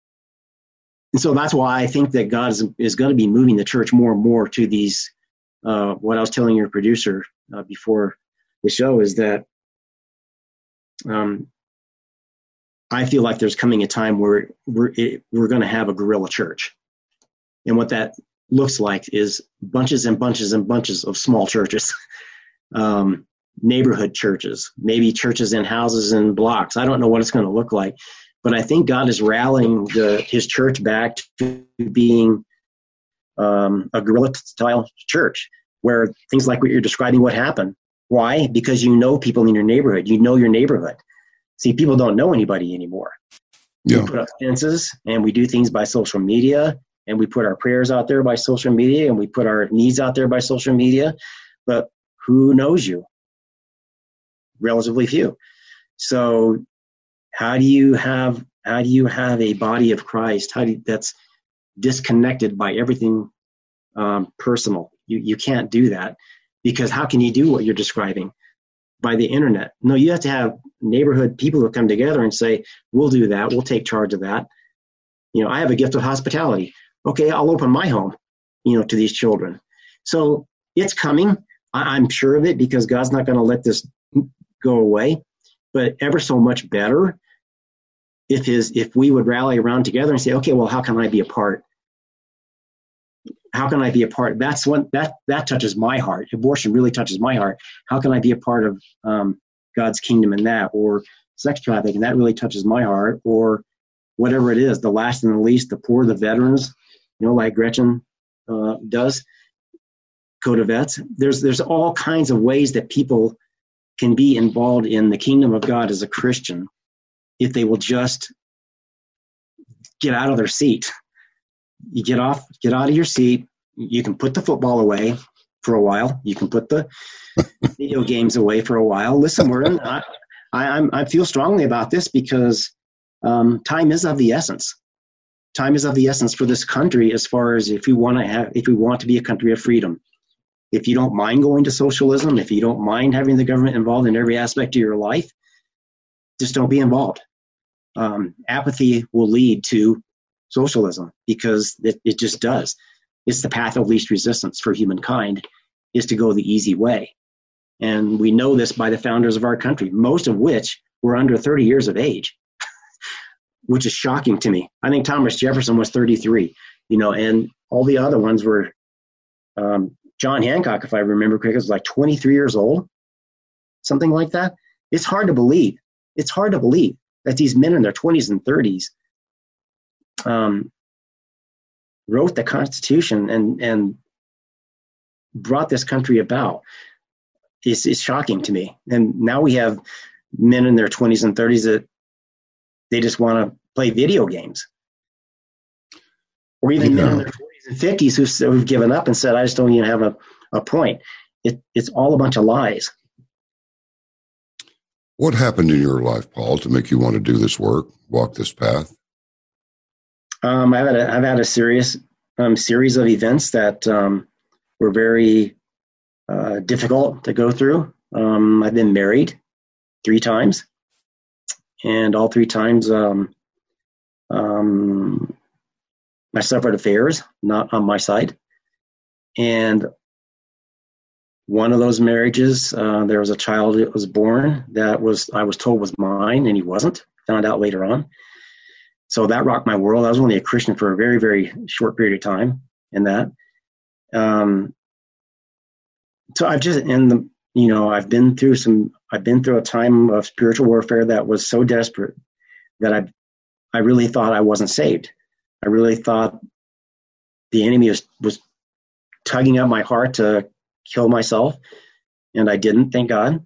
And so that's why I think that God is, is going to be moving the church more and more to these, uh, what I was telling your producer uh, before the show is that um, I feel like there's coming a time where we're, it, we're going to have a guerrilla church. And what that looks like is bunches and bunches and bunches of small churches, um, neighborhood churches, maybe churches in houses and blocks. I don't know what it's going to look like. But I think God is rallying the, his church back to being um, a guerrilla-style church, where things like what you're describing would happen. Why? Because you know people in your neighborhood. You know your neighborhood. See, people don't know anybody anymore. Yeah. We put up fences and we do things by social media, and we put our prayers out there by social media, and we put our needs out there by social media. But who knows you? Relatively few. So how do you have how do you have a body of Christ? How do you, that's disconnected by everything um, personal? You you can't do that, because how can you do what you're describing? By the internet. No, you have to have neighborhood people who come together and say, we'll do that. We'll take charge of that. You know, I have a gift of hospitality. Okay, I'll open my home, you know, to these children. So it's coming. I, I'm sure of it, because God's not going to let this go away. But ever so much better if his if we would rally around together and say, okay, well, how can I be a part? How can I be a part? That's one that that touches my heart. Abortion really touches my heart. How can I be a part of um, God's kingdom in that? Or sex trafficking, that really touches my heart. Or whatever it is, the last and the least, the poor, the veterans, you know, like Gretchen uh, does, go to vets. There's there's all kinds of ways that people can be involved in the kingdom of God as a Christian if they will just get out of their seat. You get off, get out of your seat. You can put the football away for a while. You can put the video games away for a while. Listen, Morton, I, I, I'm, I feel strongly about this, because um, time is of the essence. Time is of the essence for this country, as far as if we want to have, if we want to be a country of freedom. If you don't mind going to socialism, if you don't mind having the government involved in every aspect of your life, just don't be involved. Um, apathy will lead to socialism, because it, it just does. It's the path of least resistance for humankind, is to go the easy way. And we know this by the founders of our country, most of which were under thirty years of age, which is shocking to me. I think Thomas Jefferson was thirty-three, you know, and all the other ones were, um, John Hancock, if I remember correctly, was like twenty-three years old, something like that. It's hard to believe. It's hard to believe that these men in their twenties and thirties Um, wrote the Constitution and, and brought this country about. It's, it's shocking to me. And now we have men in their twenties and thirties that they just want to play video games. Or even yeah. men in their forties and fifties who've, who've given up and said, I just don't even have a, a point. It, it's all a bunch of lies. What happened in your life, Paul, to make you want to do this work, walk this path? Um, I've had a, I've had a serious um, series of events that um, were very uh, difficult to go through. Um, I've been married three times, and all three times um, um, I suffered affairs, not on my side. And one of those marriages, uh, there was a child that was born that was I was told was mine, and he wasn't. Found out later on. So that rocked my world. I was only a Christian for a very, very short period of time in that. Um, so I've just, and the, you know, I've been through some, I've been through a time of spiritual warfare that was so desperate that I, I really thought I wasn't saved. I really thought the enemy was, was tugging at my heart to kill myself, and I didn't, thank God.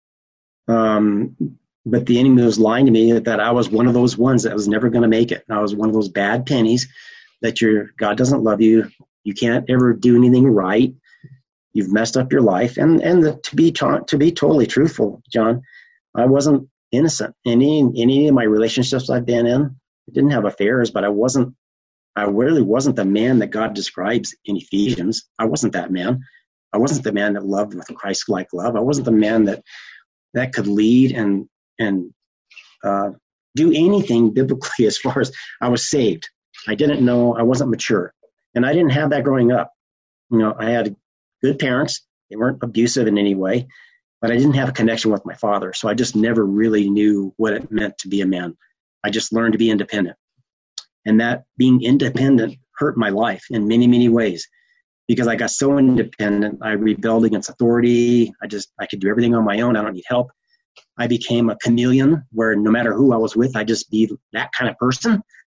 Um, But the enemy was lying to me that I was one of those ones that was never going to make it. I was one of those bad pennies that your God doesn't love you. You can't ever do anything right. You've messed up your life. And and the, to be ta- to be totally truthful, John, I wasn't innocent. In any, in any of my relationships I've been in, I didn't have affairs, but I wasn't. I really wasn't the man that God describes in Ephesians. I wasn't that man. I wasn't the man that loved with Christ-like love. I wasn't the man that that could lead and and uh, do anything biblically as far as I was saved. I didn't know, I wasn't mature. And I didn't have that growing up. You know, I had good parents. They weren't abusive in any way, but I didn't have a connection with my father. So I just never really knew what it meant to be a man. I just learned to be independent. And that being independent hurt my life in many, many ways, because I got so independent. I rebelled against authority. I just, I could do everything on my own. I don't need help. I became a chameleon where no matter who I was with, I just be that kind of person,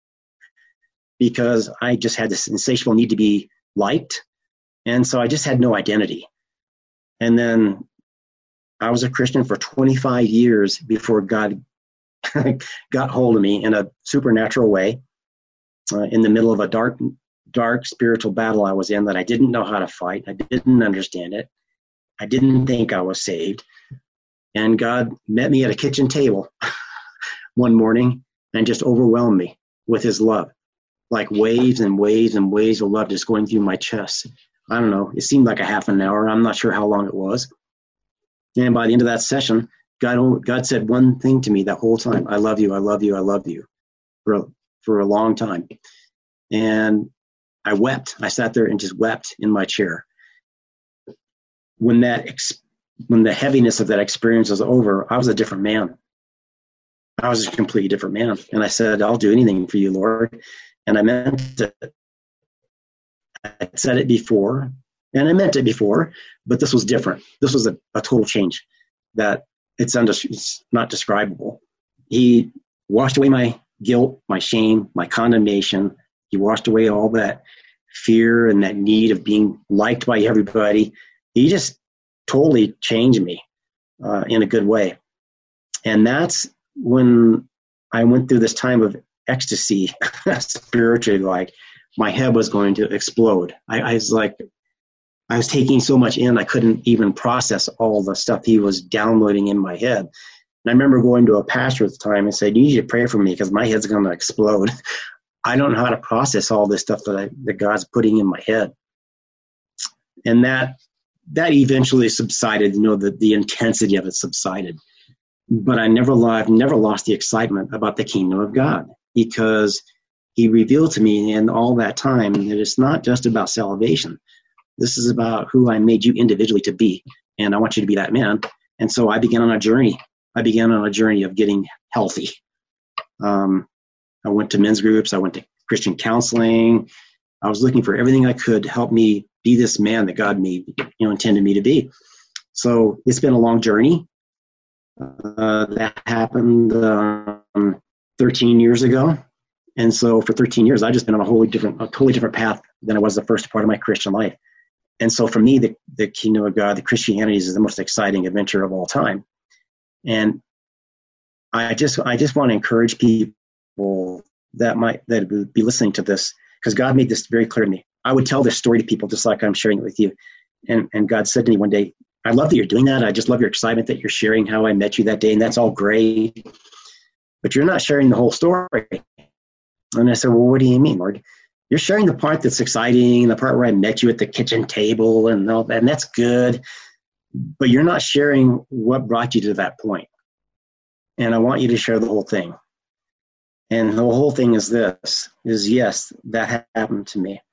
because I just had this insatiable need to be liked. And so I just had no identity. And then I was a Christian for twenty-five years before God got hold of me in a supernatural way uh, in the middle of a dark, dark spiritual battle I was in that I didn't know how to fight. I didn't understand it. I didn't think I was saved. And God met me at a kitchen table one morning and just overwhelmed me with his love, like waves and waves and waves of love just going through my chest. I don't know. It seemed like a half an hour. I'm not sure how long it was. And by the end of that session, God, God said one thing to me that whole time. I love you. I love you. I love you for, for a long time. And I wept. I sat there and just wept in my chair. When that, ex- when the heaviness of that experience was over, I was a different man. I was a completely different man. And I said, I'll do anything for you, Lord. And I meant it. I said it before, and I meant it before, but this was different. This was a, a total change that it's, undis- it's not describable. He washed away my guilt, my shame, my condemnation. He washed away all that fear and that need of being liked by everybody. He just totally changed me uh, in a good way. And that's when I went through this time of ecstasy, spiritually, like my head was going to explode. I, I was like, I was taking so much in, I couldn't even process all the stuff he was downloading in my head. And I remember going to a pastor at the time and saying, you need to pray for me because my head's going to explode. I don't know how to process all this stuff that I, that God's putting in my head. And that, that eventually subsided, you know, the, the intensity of it subsided. But I never, I've never lost the excitement about the kingdom of God, because he revealed to me in all that time that it's not just about salvation. This is about who I made you individually to be, and I want you to be that man. And so I began on a journey. I began on a journey of getting healthy. Um, I went to men's groups. I went to Christian counseling. I was looking for everything I could to help me be this man that God made, you know, intended me to be. So it's been a long journey. Uh, that happened um, thirteen years ago. And so for thirteen years, I've just been on a wholly different, a totally different path than I was the first part of my Christian life. And so for me, the, the kingdom of God, the Christianity is the most exciting adventure of all time. And I just, I just want to encourage people that might, that would be listening to this, because God made this very clear to me. I would tell this story to people just like I'm sharing it with you. And, and God said to me one day, I love that you're doing that. I just love your excitement that you're sharing how I met you that day. And that's all great, but you're not sharing the whole story. And I said, well, what do you mean, Lord? You're sharing the part that's exciting, the part where I met you at the kitchen table and all that, and that's good. But you're not sharing what brought you to that point. And I want you to share the whole thing. And the whole thing is this, is yes, that happened to me.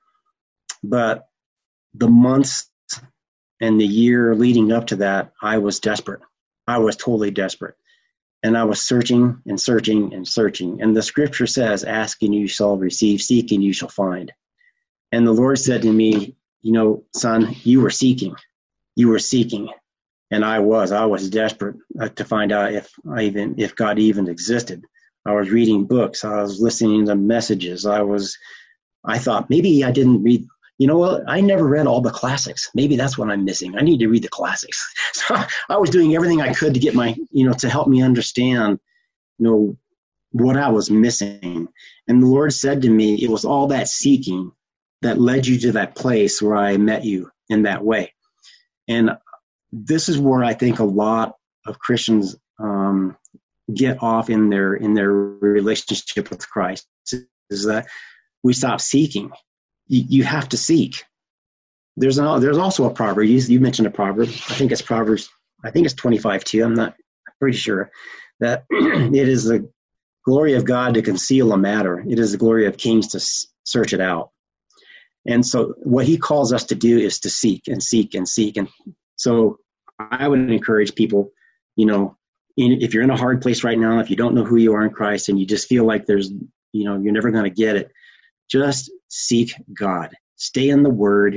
But the months and the year leading up to that, I was desperate. I was totally desperate. And I was searching and searching and searching. And the scripture says, ask and you shall receive, seek and you shall find. And the Lord said to me, you know, son, you were seeking. You were seeking. And I was. I was desperate to find out if I even, if God even existed. I was reading books. I was listening to messages. I was, I thought maybe I didn't read. You know what? I never read all the classics. Maybe that's what I'm missing. I need to read the classics. So I was doing everything I could to get my, you know, to help me understand, you know, what I was missing. And the Lord said to me, it was all that seeking that led you to that place where I met you in that way. And this is where I think a lot of Christians um, get off in their, in their relationship with Christ, is that we stop seeking. You have to seek. There's an, there's also a proverb. You, you mentioned a proverb. I think it's Proverbs. I think it's twenty-five two. I'm not pretty sure that it is the glory of God to conceal a matter. It is the glory of kings to s- search it out. And so what he calls us to do is to seek and seek and seek. And so I would encourage people, you know, in, if you're in a hard place right now, if you don't know who you are in Christ and you just feel like there's, you know, you're never going to get it, just seek God. Stay in the Word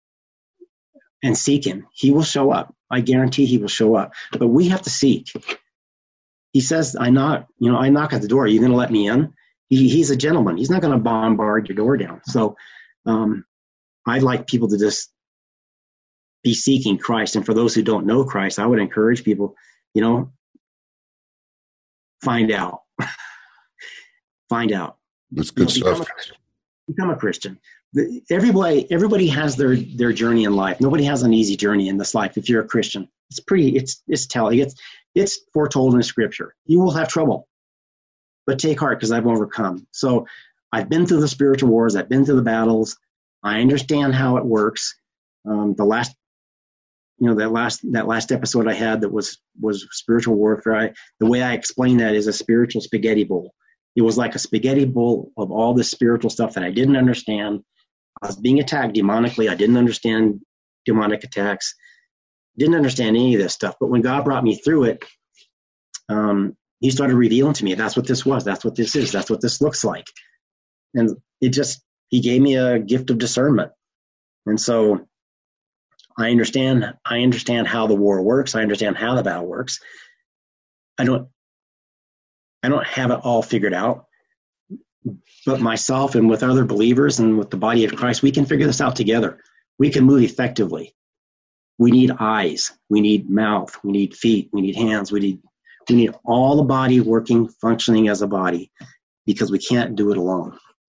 and seek Him. He will show up. I guarantee He will show up. But we have to seek. He says, I knock, you know, I knock at the door. Are you going to let me in? He, he's a gentleman. He's not going to bombard your door down. So um, I'd like people to just be seeking Christ. And for those who don't know Christ, I would encourage people, you know, find out. Find out. That's good you know, stuff. Become a, become a Christian. The, everybody, everybody has their, their journey in life. Nobody has an easy journey in this life. If you're a Christian, it's pretty, it's, it's telling. It's, it's foretold in Scripture. You will have trouble, but take heart because I've overcome. So I've been through the spiritual wars. I've been through the battles. I understand how it works. Um, the last, you know, that last, that last episode I had that was, was spiritual warfare. I, the way I explain that is a spiritual spaghetti bowl. It was like a spaghetti bowl of all this spiritual stuff that I didn't understand. I was being attacked demonically. I didn't understand demonic attacks. Didn't understand any of this stuff. But when God brought me through it, um, he started revealing to me, that's what this was. That's what this is. That's what this looks like. And it just, he gave me a gift of discernment. And so I understand, I understand how the war works. I understand how the battle works. I don't, I don't have it all figured out, but myself and with other believers and with the body of Christ, we can figure this out together. We can move effectively. We need eyes. We need mouth. We need feet. We need hands. We need, we need all the body working, functioning as a body, because we can't do it alone.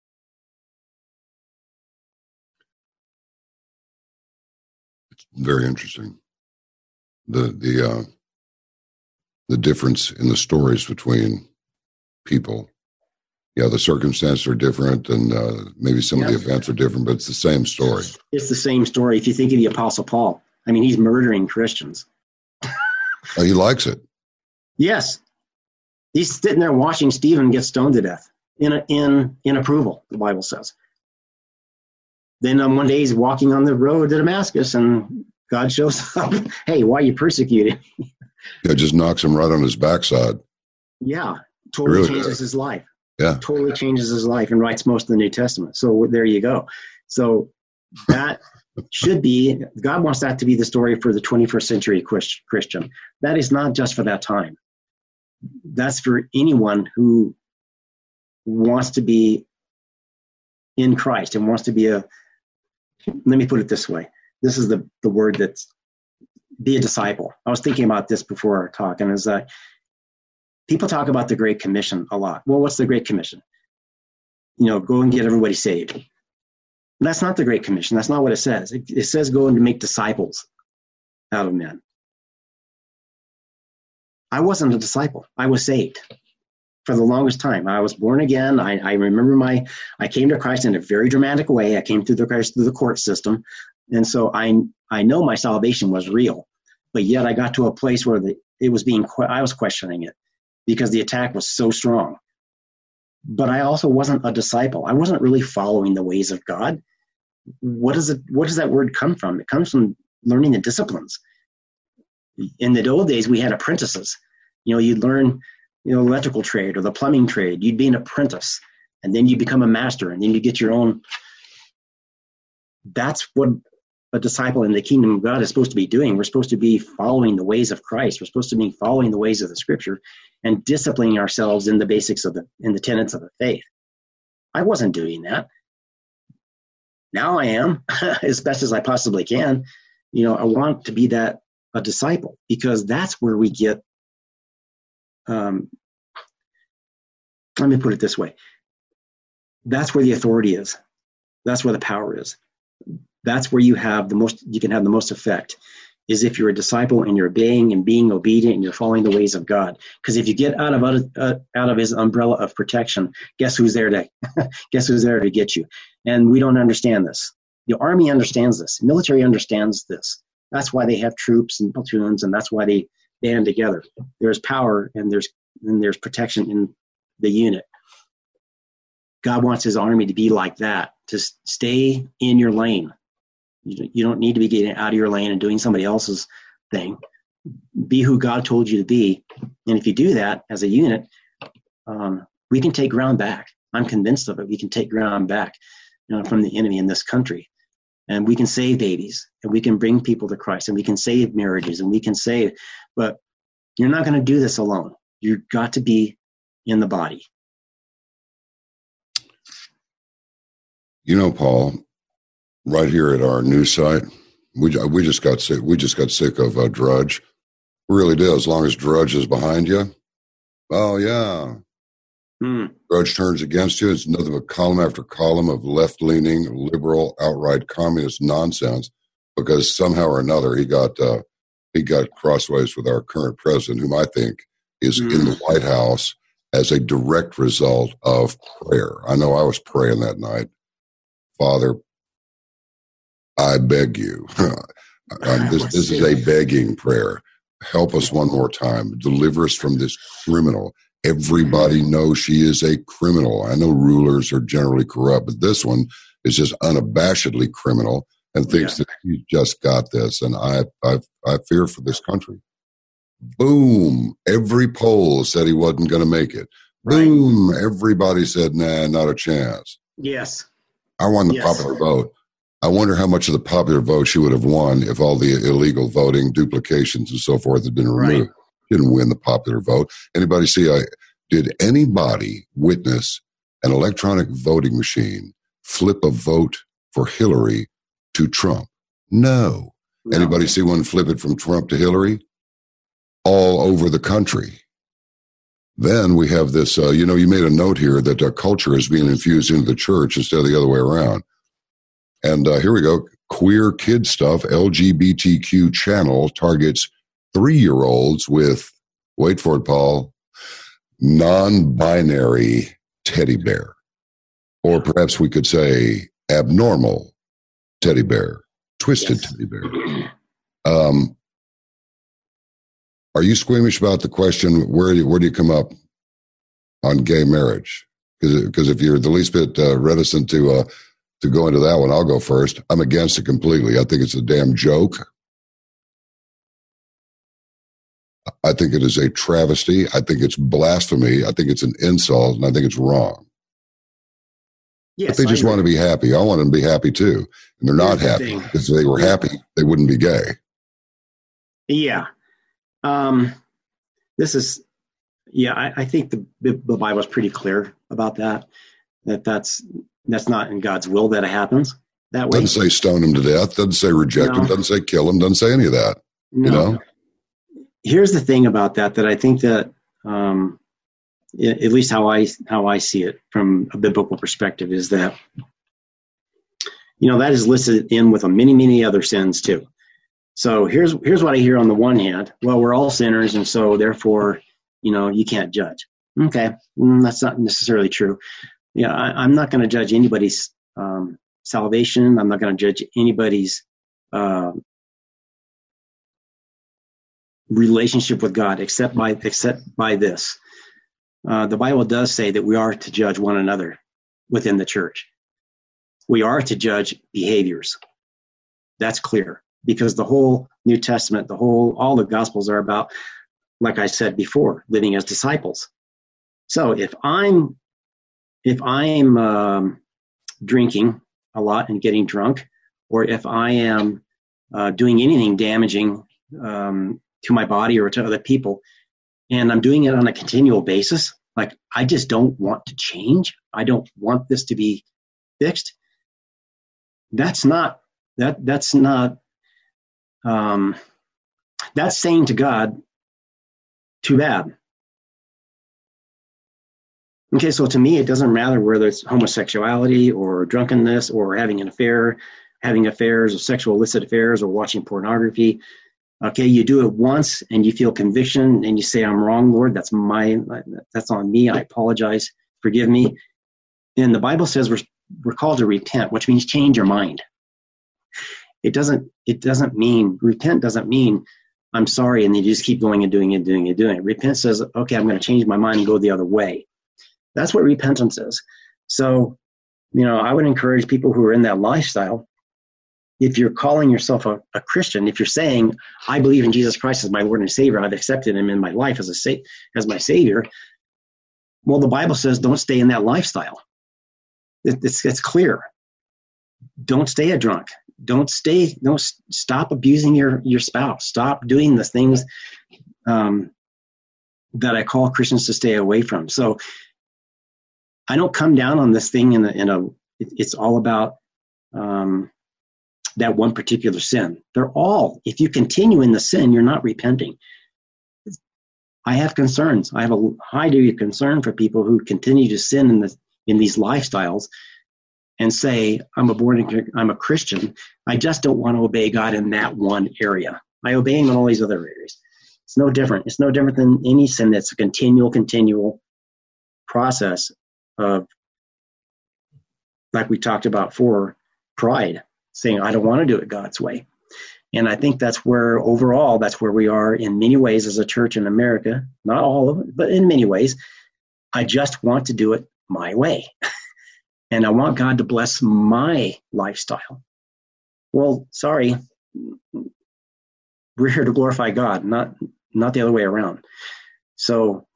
It's very interesting. The, the, uh, the difference in the stories between people. Yeah, the circumstances are different, and uh, maybe some yeah. of the events are different, but it's the same story. It's the same story. If you think of the Apostle Paul, I mean, he's murdering Christians. Uh, he likes it. Yes. He's sitting there watching Stephen get stoned to death in a, in in approval, the Bible says. Then um, one day he's walking on the road to Damascus, and God shows up. Hey, why are you persecuting? Yeah, just knocks him right on his backside. Yeah, totally really changes does. his life. Yeah. Totally changes his life and writes most of the New Testament. So there you go. So that should be, God wants that to be the story for the twenty-first century Christian. That is not just for that time. That's for anyone who wants to be in Christ and wants to be a, let me put it this way. This is the, the word that's, be a disciple. I was thinking about this before our talk, and is that people talk about the Great Commission a lot. Well, what's the Great Commission? You know, go and get everybody saved. And that's not the Great Commission. That's not what it says. It, it says go and make disciples out of men. I wasn't a disciple. I was saved for the longest time. I was born again. I, I remember my, I came to Christ in a very dramatic way. I came through the Christ through the court system. And so I, I know my salvation was real, but yet I got to a place where the, it was being, I was questioning it because the attack was so strong. But I also wasn't a disciple. I wasn't really following the ways of God. What is it? What does that word come from? It comes from learning the disciplines. In the old days, we had apprentices. You know, you'd learn, you know, electrical trade or the plumbing trade. You'd be an apprentice, and then you become a master, and then you get your own. That's what a disciple in the kingdom of God is supposed to be doing. We're supposed to be following the ways of Christ. We're supposed to be following the ways of the Scripture and disciplining ourselves in the basics of the, in the tenets of the faith. I wasn't doing that. Now I am, as best as I possibly can. You know, I want to be that, a disciple, because that's where we get, um, let me put it this way. That's where the authority is. That's where the power is. That's where you have the most, you can have the most effect, is if you're a disciple and you're obeying and being obedient and you're following the ways of God. Because if you get out of uh, out of his umbrella of protection, guess who's there to guess who's there to get you? And we don't understand this. The Army understands this. The military understands this. That's why they have troops and platoons, and that's why they band together. There's power and there's and there's protection in the unit. God wants his army to be like that, to stay in your lane. You don't need to be getting out of your lane and doing somebody else's thing. Be who God told you to be. And if you do that as a unit, um, we can take ground back. I'm convinced of it. We can take ground back, you know, from the enemy in this country. And we can save babies, and we can bring people to Christ, and we can save marriages, and we can save. But you're not going to do this alone. You've got to be in the body. You know, Paul, right here at our news site, we we just got sick. We just got sick of uh, Drudge. We really did. As long as Drudge is behind you, oh yeah, Mm. Grudge turns against you. It's nothing but column after column of left-leaning, liberal, outright communist nonsense. Because somehow or another he got uh, he got crossways with our current president, whom I think is mm. in the White House as a direct result of prayer. I know I was praying that night, Father, I beg you. um, this this is a begging prayer. Help us one more time. Deliver us from this criminal. Everybody knows she is a criminal. I know rulers are generally corrupt, but this one is just unabashedly criminal and thinks yeah. that he's just got this. And I, I, I fear for this country. Boom. Every poll said he wasn't going to make it. Right. Boom. Everybody said, nah, not a chance. Yes. I won the yes. popular vote. I wonder how much of the popular vote she would have won if all the illegal voting, duplications, and so forth had been removed. Right. Didn't win the popular vote. Anybody see? I did anybody witness an electronic voting machine flip a vote for Hillary to Trump? No. no. Anybody see one flip it from Trump to Hillary? All over the country. Then we have this. Uh, you know, you made a note here that uh, culture is being infused into the church instead of the other way around. And uh, here we go. Queer kid stuff, L G B T Q channel targets three-year-olds with, wait for it, Paul, non-binary teddy bear. Or perhaps we could say abnormal teddy bear, twisted yes. teddy bear. Um, are you squeamish about the question, where, where do you come up on gay marriage? Because if you're the least bit uh, reticent to... Uh, To go into that one, I'll go first. I'm against it completely. I think it's a damn joke. I think it is a travesty. I think it's blasphemy. I think it's an insult, and I think it's wrong. Yes, but they just want to be happy. I want them to be happy too, and they're not happy because if they were happy, they wouldn't be gay. Yeah, um, this is. Yeah, I, I think the the Bible is pretty clear about that. That that's. That's not in God's will that it happens that way. Doesn't say stone him to death. Doesn't say reject no. him. Doesn't say kill him. Doesn't say any of that. No. You know? Here's the thing about that, that I think that, um, at least how I how I see it from a biblical perspective, is that, you know, that is listed in with a many, many other sins too. So here's here's what I hear on the one hand. Well, we're all sinners, and so therefore, you know, you can't judge. Okay, mm, that's not necessarily true. Yeah, I, I'm not going to judge anybody's um, salvation. I'm not going to judge anybody's uh, relationship with God, except by except by this. Uh, the Bible does say that we are to judge one another within the church. We are to judge behaviors. That's clear, because the whole New Testament, the whole all the Gospels are about, like I said before, living as disciples. So if I'm If I'm um, drinking a lot and getting drunk, or if I am uh, doing anything damaging um, to my body or to other people, and I'm doing it on a continual basis, like I just don't want to change, I don't want this to be fixed, that's not, that that's not, um, that's saying to God, too bad. Okay, so to me, it doesn't matter whether it's homosexuality or drunkenness or having an affair, having affairs or sexual illicit affairs or watching pornography. Okay, you do it once and you feel conviction and you say, I'm wrong, Lord. That's my, that's on me. I apologize. Forgive me. And the Bible says we're, we're called to repent, which means change your mind. It doesn't, it doesn't mean, repent doesn't mean I'm sorry and you just keep going and doing it, doing it, doing it. Repent says, okay, I'm going to change my mind and go the other way. That's what repentance is. So, you know, I would encourage people who are in that lifestyle, if you're calling yourself a, a Christian, if you're saying, I believe in Jesus Christ as my Lord and Savior, I've accepted him in my life as a sa- as my Savior, well, the Bible says don't stay in that lifestyle. It, it's, it's clear. Don't stay a drunk. Don't stay, don't stop abusing your, your spouse. Stop doing the things um, that I call Christians to stay away from. So, I don't come down on this thing in a, in a it's all about um, that one particular sin. They're all, if you continue in the sin, you're not repenting. I have concerns. I have a high degree of concern for people who continue to sin in the in these lifestyles and say, I'm a born again, I'm a Christian. I just don't want to obey God in that one area. I obey him in all these other areas. It's no different. It's no different than any sin that's a continual, continual process of, like we talked about for pride, saying, I don't want to do it God's way. And I think that's where overall, that's where we are in many ways as a church in America, not all of it, but in many ways. I just want to do it my way. And I want God to bless my lifestyle. Well, sorry, we're here to glorify God, not, not the other way around. So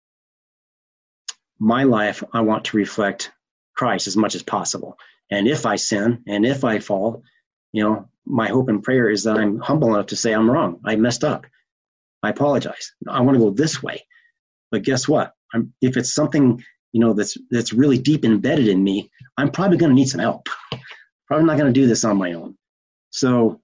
my life, I want to reflect Christ as much as possible. And if I sin and if I fall, you know, my hope and prayer is that I'm humble enough to say I'm wrong. I messed up. I apologize. I want to go this way. But guess what? I'm, if it's something, you know, that's that's really deep embedded in me, I'm probably going to need some help. Probably not going to do this on my own. So,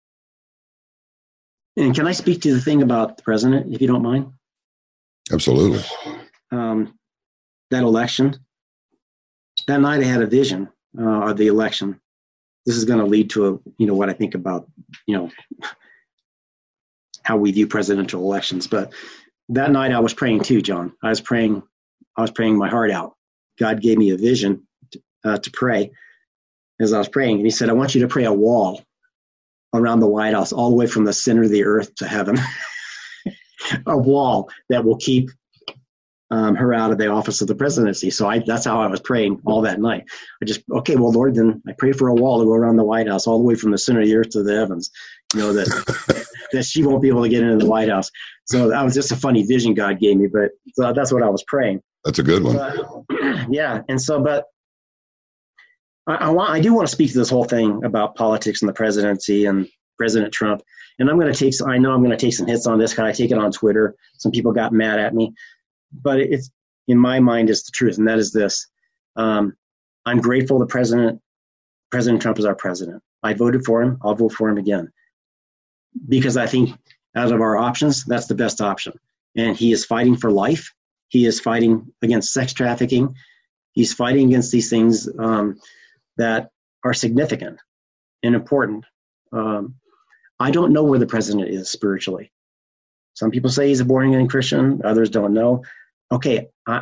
and can I speak to the thing about the president, if you don't mind? Absolutely. Um, that election, that night I had a vision uh, of the election. This is going to lead to a, you know, what I think about, you know, how we view presidential elections. But that night I was praying too, John. I was praying, I was praying my heart out. God gave me a vision to, uh, to pray as I was praying. And he said, I want you to pray a wall around the White House, all the way from the center of the earth to heaven. A wall that will keep um, her out of the office of the presidency. So I, that's how I was praying all that night. I just, okay, well, Lord, then I pray for a wall to go around the White House, all the way from the center of the earth to the heavens, you know, that that she won't be able to get into the White House. So that was just a funny vision God gave me, but so that's what I was praying. That's a good one. But, yeah. And so, but I, I want, I do want to speak to this whole thing about politics and the presidency and President Trump. And I'm going to take, I know I'm going to take some hits on this because I take it on Twitter. Some people got mad at me, but it's, in my mind, is the truth. And that is this. Um, I'm grateful the president, President Trump is our president. I voted for him. I'll vote for him again because I think out of our options, that's the best option. And he is fighting for life. He is fighting against sex trafficking. He's fighting against these things um, that are significant and important. Um, I don't know where the president is spiritually. Some people say he's a born again Christian. Others don't know. Okay, I,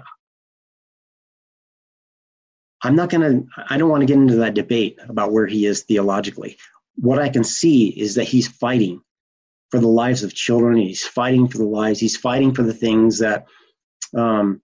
I'm not going to, I don't want to get into that debate about where he is theologically. What I can see is that he's fighting for the lives of children. He's fighting for the lives. He's fighting for the things that um,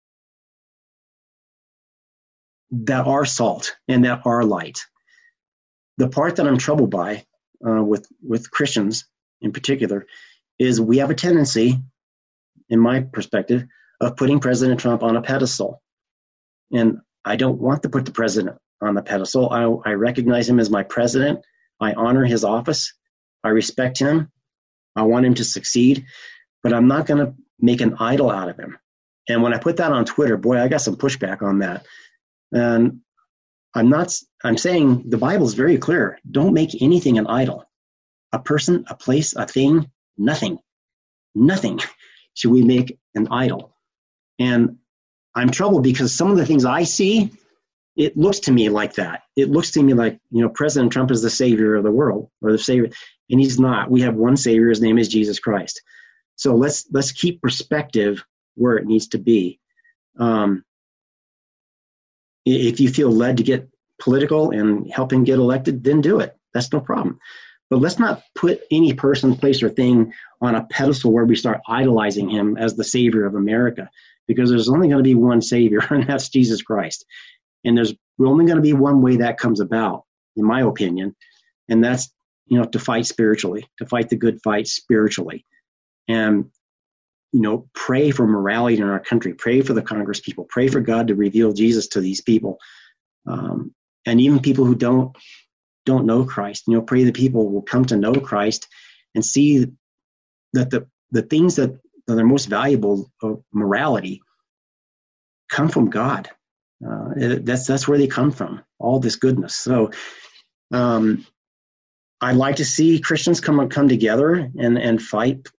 that are salt and that are light. The part that I'm troubled by uh, with, with Christians in particular is we have a tendency, in my perspective, of putting President Trump on a pedestal. And I don't want to put the president on the pedestal. I, I recognize him as my president. I honor his office. I respect him. I want him to succeed, but I'm not going to make an idol out of him. And when I put that on Twitter, boy, I got some pushback on that. And I'm not, I'm saying the Bible is very clear. Don't make anything an idol. A person, a place, a thing, nothing, nothing should we make an idol. And I'm troubled because some of the things I see, it looks to me like that. It looks to me like, you know, President Trump is the savior of the world, or the savior, and he's not. We have one savior. His name is Jesus Christ. So let's let's keep perspective where it needs to be. Um, if you feel led to get political and help him get elected, then do it. That's no problem. But let's not put any person, place, or thing on a pedestal where we start idolizing him as the savior of America, because there's only going to be one savior, and that's Jesus Christ. And there's only going to be one way that comes about, in my opinion, and that's, you know, to fight spiritually, to fight the good fight spiritually. And, you know, pray for morality in our country, pray for the Congress people, pray for God to reveal Jesus to these people. Um, and even people who don't don't know Christ, you know, pray that people will come to know Christ and see that the, the things that, that are most valuable of morality come from God. Uh, that's that's where they come from, all this goodness. So um, I'd like to see Christians come come together and, and fight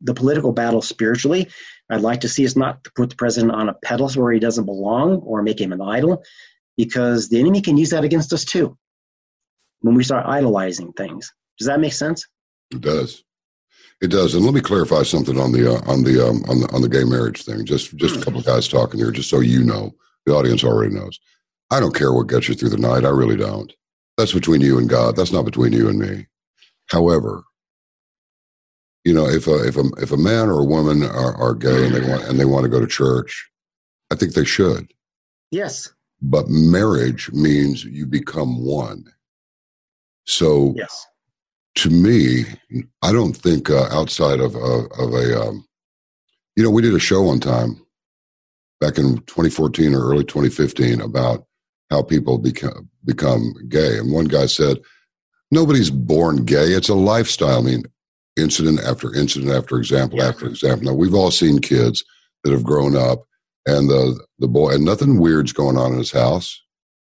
the political battle spiritually. I'd like to see us not put the president on a pedestal where he doesn't belong or make him an idol, because the enemy can use that against us too when we start idolizing things. Does that make sense? It does. It does. And let me clarify something on the uh, on the um, on the on the gay marriage thing. Just just a couple of guys talking here, just so you know. The audience already knows. I don't care what gets you through the night. I really don't. That's between you and God. That's not between you and me. However, you know, if a if a if a man or a woman are, are gay and they want and they want to go to church, I think they should. Yes. But marriage means you become one. So, yes. To me, I don't think uh, outside of uh, of a, um, you know, we did a show one time back in twenty fourteen or early twenty fifteen about how people become become gay, and one guy said, "Nobody's born gay; it's a lifestyle." I mean, incident after incident after example yeah. after example. Now we've all seen kids that have grown up, and the the boy, and nothing weird's going on in his house,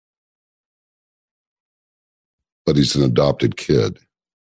but he's an adopted kid.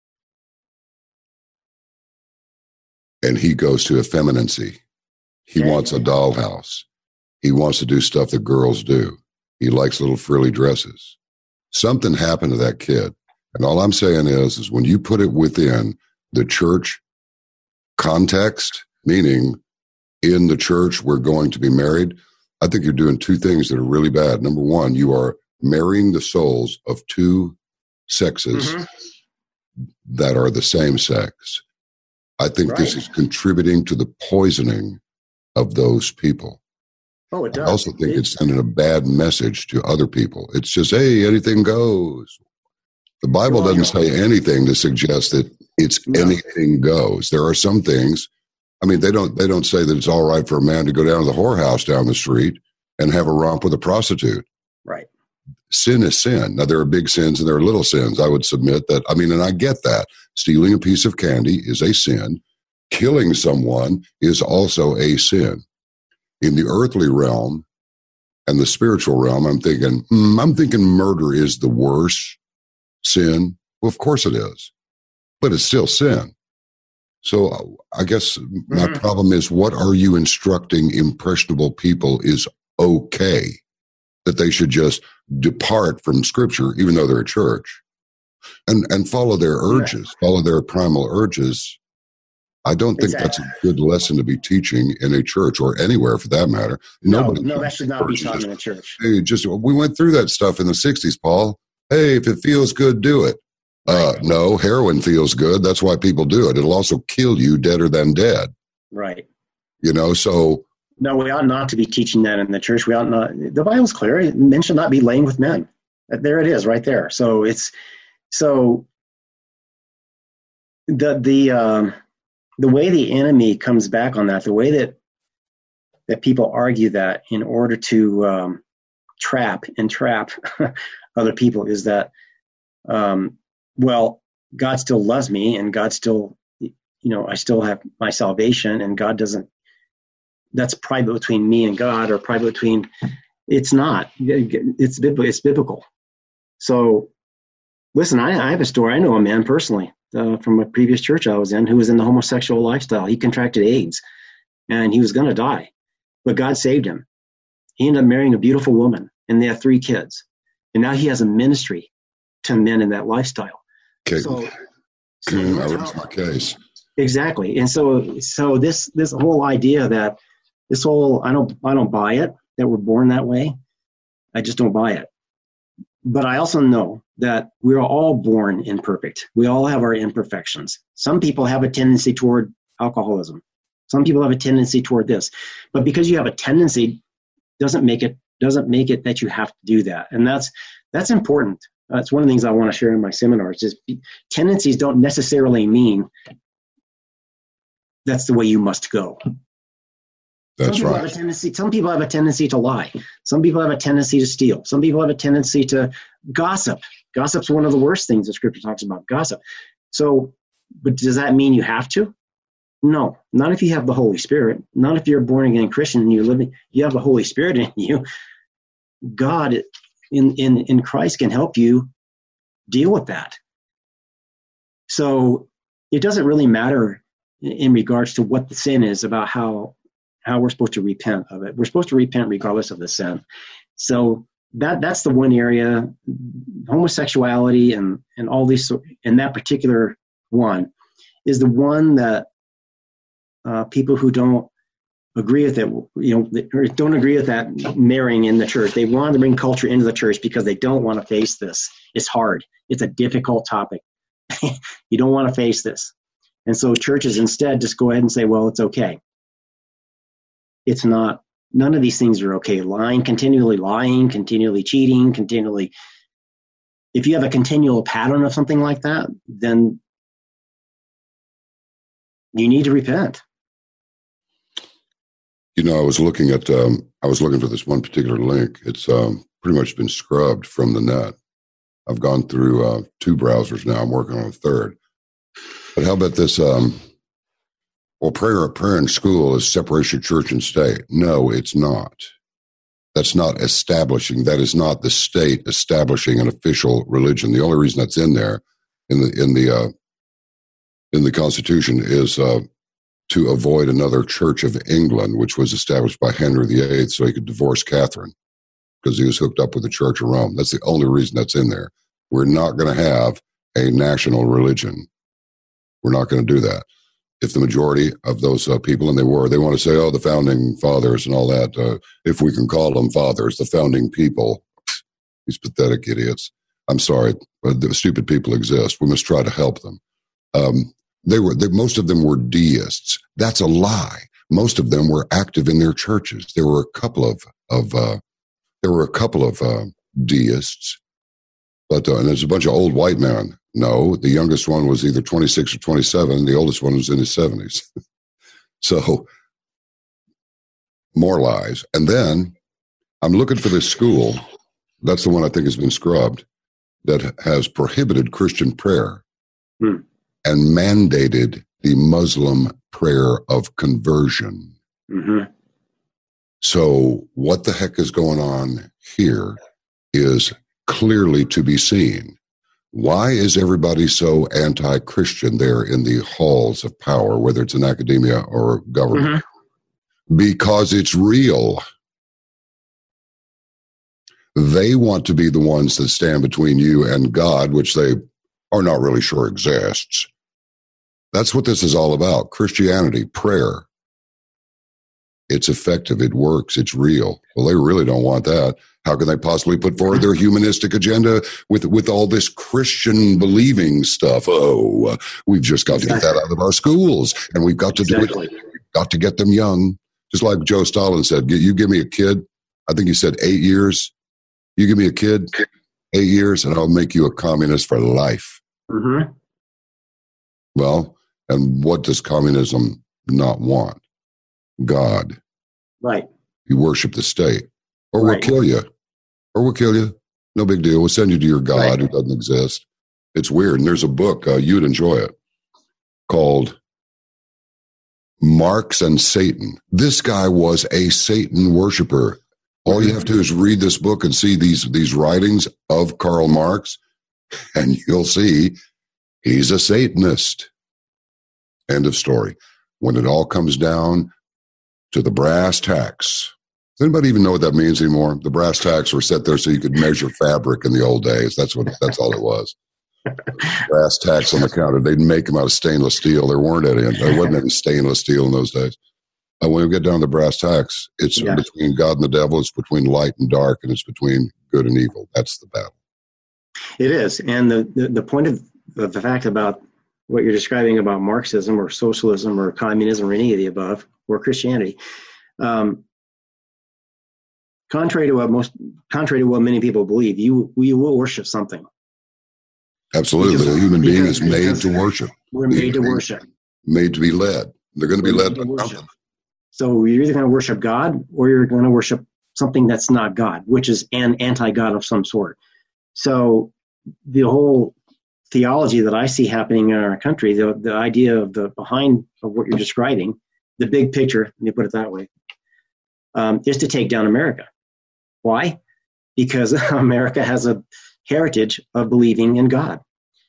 And he goes to effeminacy. He yeah, wants yeah. a dollhouse. He wants to do stuff that girls do. He likes little frilly dresses. Something happened to that kid. And all I'm saying is, is when you put it within the church context, meaning in the church we're going to be married, I think you're doing two things that are really bad. Number one, you are marrying the souls of two sexes mm-hmm. that are the same sex. I think right. this is contributing to the poisoning of those people. Oh, it does. I also think it, it's sending a bad message to other people. It's just, hey, anything goes. The Bible well, doesn't say anything to suggest that it's no. anything goes. There are some things. I mean, they don't they don't say that it's all right for a man to go down to the whorehouse down the street and have a romp with a prostitute. Right. Sin is sin. Now, there are big sins and there are little sins. I would submit that. I mean, and I get that. Stealing a piece of candy is a sin. Killing someone is also a sin. In the earthly realm and the spiritual realm, I'm thinking, mm, I'm thinking murder is the worst sin. Well, of course it is, but it's still sin. So I guess my mm-hmm. problem is, what are you instructing impressionable people is okay? That they should just depart from Scripture, even though they're a church, and, and follow their urges, yeah. follow their primal urges. I don't think exactly. that's a good lesson to be teaching in a church or anywhere for that matter. No, Nobody no, that should not be taught in a church. Hey, just we went through that stuff in the sixties, Paul. Hey, if it feels good, do it. Uh, right. No, heroin feels good. That's why people do it. It'll also kill you deader than dead. Right. You know, so. No, we ought not to be teaching that in the church. We ought not. The Bible's clear. Men should not be laying with men. There it is, right there. So it's so the the um, the way the enemy comes back on that, the way that that people argue that in order to um, trap and trap other people is that, um, well, God still loves me, and God still, you know, I still have my salvation, and God doesn't. That's private between me and God, or private between. It's not. It's it's biblical. So, listen, I, I have a story. I know a man personally uh, from a previous church I was in who was in the homosexual lifestyle. He contracted AIDS, and he was going to die, but God saved him. He ended up marrying a beautiful woman, and they have three kids. And now he has a ministry to men in that lifestyle. Okay. So, so I rest my case. Exactly. And so, so this this whole idea that this whole I don't I don't buy it that we're born that way. I just don't buy it. But I also know that we're all born imperfect. We all have our imperfections. Some people have a tendency toward alcoholism. Some people have a tendency toward this. But because you have a tendency doesn't make it doesn't make it that you have to do that. And that's that's important. That's one of the things I want to share in my seminars is tendencies don't necessarily mean that's the way you must go. That's some people right. Have a tendency, some people have a tendency to lie. Some people have a tendency to steal. Some people have a tendency to gossip. Gossip's one of the worst things that Scripture talks about, gossip. So, but does that mean you have to? No, not if you have the Holy Spirit. Not if you're a born-again Christian and you're living, you have the Holy Spirit in you. God in, in, in Christ can help you deal with that. So it doesn't really matter in regards to what the sin is, about how how we're supposed to repent of it. We're supposed to repent regardless of the sin. So that that's the one area, homosexuality and and all these, and that particular one is the one that uh, people who don't agree with it, you know, or don't agree with that marrying in the church. They want to bring culture into the church because they don't want to face this. It's hard. It's a difficult topic. You don't want to face this. And so churches instead just go ahead and say, well, it's okay. It's not, none of these things are okay. Lying, continually lying, continually cheating, continually. If you have a continual pattern of something like that, then you need to repent. You know, I was looking at, um, I was looking for this one particular link. It's um, pretty much been scrubbed from the net. I've gone through uh, two browsers now. I'm working on a third. But how about this? Um, well, prayer, prayer in school is separation of church and state. No, it's not. That's not establishing. That is not the state establishing an official religion. The only reason that's in there, in the in the uh, in the Constitution, is uh, to avoid another Church of England, which was established by Henry the Eighth, so he could divorce Catherine because he was hooked up with the Church of Rome. That's the only reason that's in there. We're not going to have a national religion. We're not going to do that. If the majority of those uh, people, and they were, they want to say, oh, the founding fathers and all that, uh, if we can call them fathers, the founding people, these pathetic idiots. I'm sorry, but the stupid people exist. We must try to help them. Um, they were, they, most of them were deists. That's a lie. Most of them were active in their churches. There were a couple of, of uh, there were a couple of uh, deists, but uh, and there's a bunch of old white men. No, the youngest one was either twenty-six or twenty-seven, and the oldest one was in his seventies. So, more lies. And then, I'm looking for this school, that's the one I think has been scrubbed, that has prohibited Christian prayer hmm. and mandated the Muslim prayer of conversion. Mm-hmm. So, what the heck is going on here is clearly to be seen. Why is everybody so anti-Christian there in the halls of power, whether it's in academia or government? Mm-hmm. Because it's real. They want to be the ones that stand between you and God, which they are not really sure exists. That's what this is all about. Christianity, prayer. It's effective. It works. It's real. Well, they really don't want that. How can they possibly put forward their humanistic agenda with, with all this Christian believing stuff? Oh, uh, we've just got exactly. to get that out of our schools, and we've got to exactly. do it. We've got to get them young. Just like Joe Stalin said, you give me a kid, I think he said eight years. You give me a kid, eight years, and I'll make you a communist for life. Mm-hmm. Well, and what does communism not want? God. Right. You worship the state. Or right. we'll kill you. Or we'll kill you. No big deal. We'll send you to your God right. who doesn't exist. It's weird. And there's a book, uh, you'd enjoy it, called Marx and Satan. This guy was a Satan worshiper. All you have to do is read this book and see these, these writings of Karl Marx, and you'll see he's a Satanist. End of story. When it all comes down to the brass tacks. Does anybody even know what that means anymore? The brass tacks were set there so you could measure fabric in the old days. That's what. That's all it was. Brass tacks on the counter. They'd make them out of stainless steel. There weren't any. There wasn't any stainless steel in those days. And when we get down to brass tacks, it's yeah. between God and the devil. It's between light and dark, and it's between good and evil. That's the battle. It is, and the the, the point of the, the fact about what you're describing about Marxism or socialism or communism or any of the above, or Christianity, um, contrary to what most, contrary to what many people believe, you you will worship something. Absolutely, because, a human because, being is made to worship. We're made to worship. Made to be led. They're going to be we're led by something. So you're either going to worship God or you're going to worship something that's not God, which is an anti-God of some sort. So the whole theology that I see happening in our country, the the idea of the behind of what you're describing, the big picture, let me put it that way, um, is to take down America. Why? Because America has a heritage of believing in God.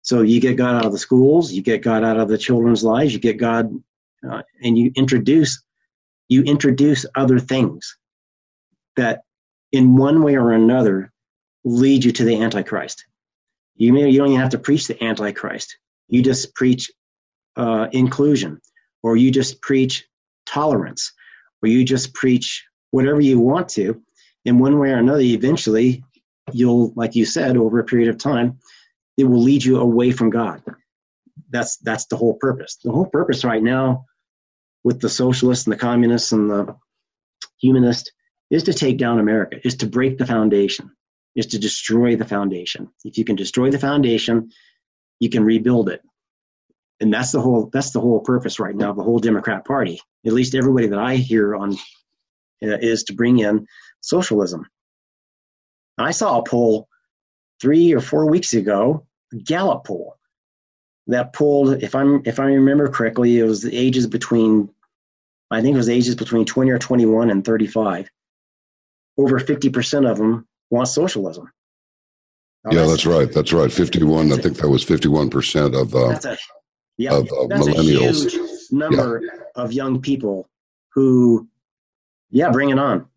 So you get God out of the schools, you get God out of the children's lives, you get God, uh, and you introduce you introduce other things that, in one way or another, lead you to the Antichrist. You may you don't even have to preach the Antichrist. You just preach uh, inclusion, or you just preach tolerance, or you just preach whatever you want to. In one way or another, eventually, you'll, like you said, over a period of time, it will lead you away from God. That's that's the whole purpose. The whole purpose right now with the socialists and the communists and the humanists is to take down America, is to break the foundation, is to destroy the foundation. If you can destroy the foundation, you can rebuild it. And that's the whole that's the whole purpose right now of the whole Democrat Party. At least everybody that I hear on uh, is to bring in socialism. I saw a poll three or four weeks ago, a Gallup poll, that polled, if I'm if I remember correctly, it was the ages between, I think it was ages between twenty or twenty-one and thirty-five. Over fifty percent of them want socialism. Now, yeah, that's, that's right. That's right. fifty-one. I think that was fifty-one percent of uh, that's a, yeah, of uh, that's millennials. A huge number yeah. of young people who, yeah, bring it on.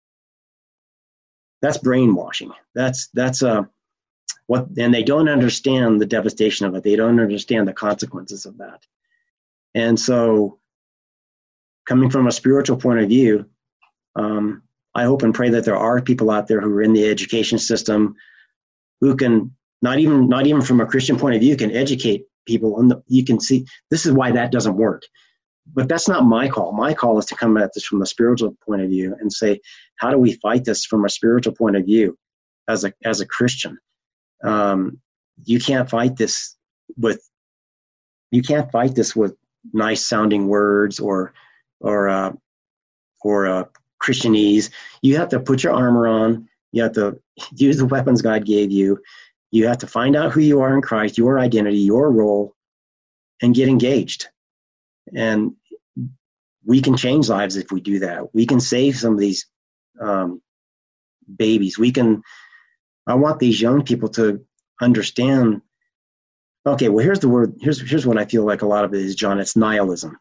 That's brainwashing. That's that's uh, what, and they don't understand the devastation of it. They don't understand the consequences of that. And so, coming from a spiritual point of view, um, I hope and pray that there are people out there who are in the education system who can, not even not even from a Christian point of view, can educate people. On the, you can see this is why that doesn't work. But that's not my call. My call is to come at this from a spiritual point of view and say, how do we fight this from a spiritual point of view as a as a Christian? Um, you can't fight this with you can't fight this with nice sounding words or or uh, or uh, Christianese. You have to put your armor on. You have to use the weapons God gave you. You have to find out who you are in Christ, your identity, your role, and get engaged. And we can change lives if we do that. We can save some of these um, babies. We can. I want these young people to understand. Okay, well, here's the word. Here's here's what I feel like a lot of it is, John. It's nihilism.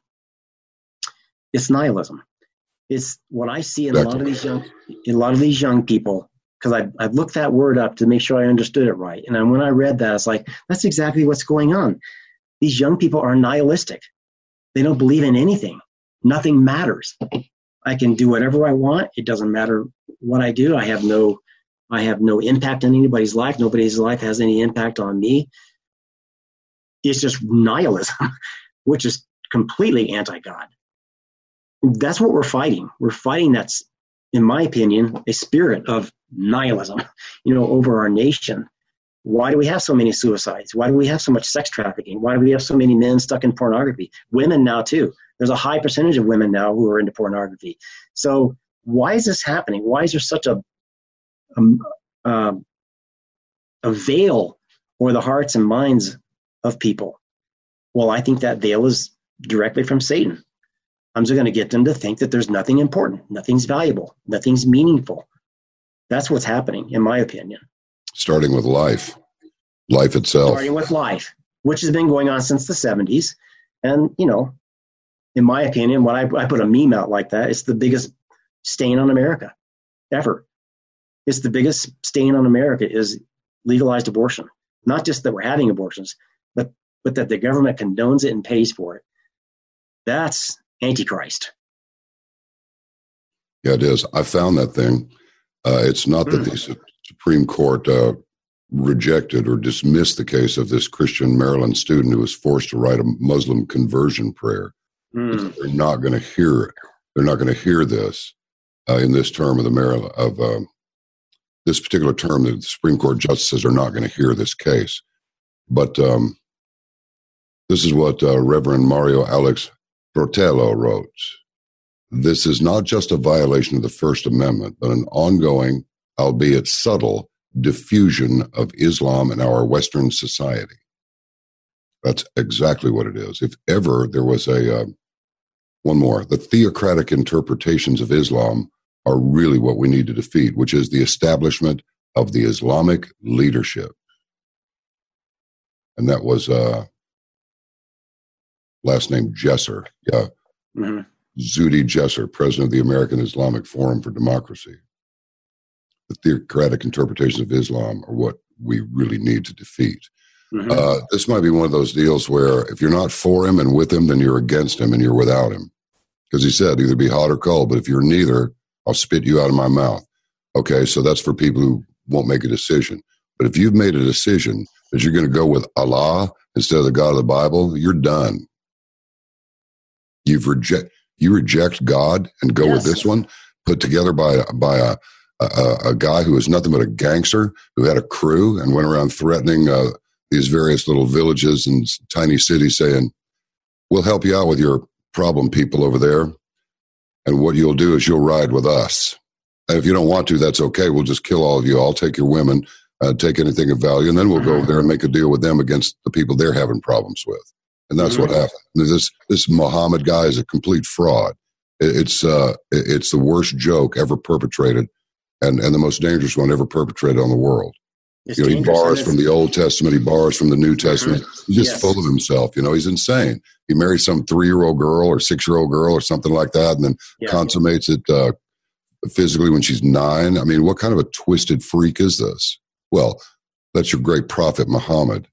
It's nihilism. It's what I see in a lot of these young, in a lot of these young people. Because I I looked that word up to make sure I understood it right. And then when I read that, it's like that's exactly what's going on. These young people are nihilistic. They don't believe in anything. Nothing matters. I can do whatever I want. It doesn't matter what I do. I have no, I have no impact on anybody's life. Nobody's life has any impact on me. It's just nihilism, which is completely anti-God. That's what we're fighting. We're fighting that's, in my opinion, a spirit of nihilism, you know, over our nation. Why do we have so many suicides? Why do we have so much sex trafficking? Why do we have so many men stuck in pornography? Women now, too. There's a high percentage of women now who are into pornography. So why is this happening? Why is there such a, a, uh, a veil over the hearts and minds of people? Well, I think that veil is directly from Satan. I'm just going to get them to think that there's nothing important, nothing's valuable, nothing's meaningful. That's what's happening, in my opinion. Starting with life, life itself. Starting with life, which has been going on since the seventies. And, you know, in my opinion, when I, I put a meme out like that, it's the biggest stain on America ever. It's the biggest stain on America is legalized abortion. Not just that we're having abortions, but, but that the government condones it and pays for it. That's Antichrist. Yeah, it is. I found that thing. Uh, it's not that mm. the Supreme Court uh, rejected or dismissed the case of this Christian Maryland student who was forced to write a Muslim conversion prayer. Mm. They're not going to hear it. They're not going to hear this uh, in this term of the Maryland of uh, this particular term. The Supreme Court justices are not going to hear this case. But um, this is what uh, Reverend Mario Alex Fratello wrote. This is not just a violation of the First Amendment, but an ongoing, albeit subtle, diffusion of Islam in our Western society. That's exactly what it is. If ever there was a, uh, one more, the theocratic interpretations of Islam are really what we need to defeat, which is the establishment of the Islamic leadership. and that was uh, last name Jesser. Yeah, mm-hmm. Zuhdi Jesser, president of the American Islamic Forum for Democracy. The theocratic interpretations of Islam are what we really need to defeat. Mm-hmm. Uh, this might be one of those deals where if you're not for him and with him, then you're against him and you're without him. Because he said, either be hot or cold, but if you're neither, I'll spit you out of my mouth. Okay, so that's for people who won't make a decision. But if you've made a decision that you're going to go with Allah instead of the God of the Bible, you're done. You've reject you reject God and go yes. with this one, put together by by a, a a guy who was nothing but a gangster who had a crew and went around threatening uh, these various little villages and tiny cities, saying, "We'll help you out with your problem people over there, and what you'll do is you'll ride with us. And if you don't want to, that's okay. We'll just kill all of you. I'll take your women, uh, take anything of value, and then we'll go over there and make a deal with them against the people they're having problems with." And that's mm-hmm. what happened. This this Muhammad guy is a complete fraud. It, it's uh, it, it's the worst joke ever perpetrated, and, and the most dangerous one ever perpetrated on the world. It's you know, he borrows from the Old Testament, he borrows from the New Testament. Mm-hmm. He's just yes. full of himself. You know, he's insane. He marries some three-year-old girl or six-year-old girl or something like that, and then yeah. consummates it uh, physically when she's nine. I mean, what kind of a twisted freak is this? Well, that's your great prophet Muhammad.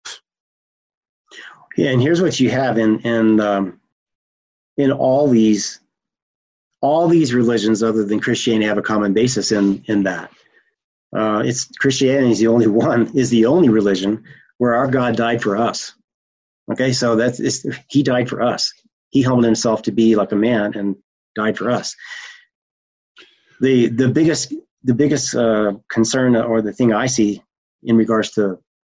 Yeah, and here's what you have in in um, in all these all these religions other than Christianity have a common basis in in that. Uh, it's Christianity is the only one is the only religion where our God died for us. Okay, so that's it's, he died for us. He humbled himself to be like a man and died for us. The the biggest the biggest uh, concern or the thing I see in regards to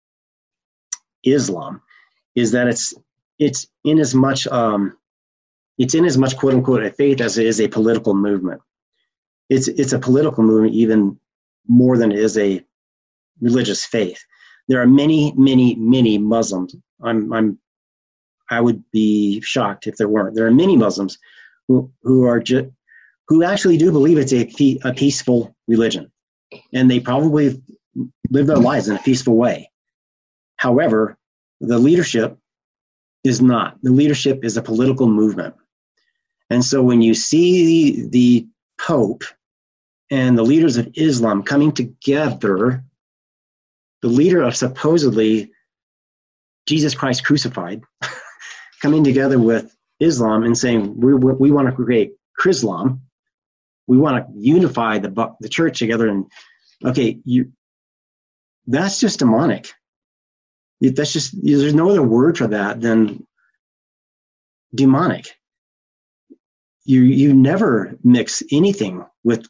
Islam is that it's it's in as much um, it's in as much quote unquote a faith as it is a political movement. It's it's a political movement even more than it is a religious faith. There are many, many, many Muslims. I'm I'm I would be shocked if there weren't. There are many Muslims who who are just who actually do believe it's a a peaceful religion, and they probably live their lives in a peaceful way. However, the leadership is not. The leadership is a political movement. And so when you see the, the Pope and the leaders of Islam coming together, the leader of supposedly Jesus Christ crucified, coming together with Islam and saying, we, we want to create Chrislam, we want to unify the, the church together. And okay, you, that's just demonic. That's just, there's no other word for that than demonic. You you never mix anything with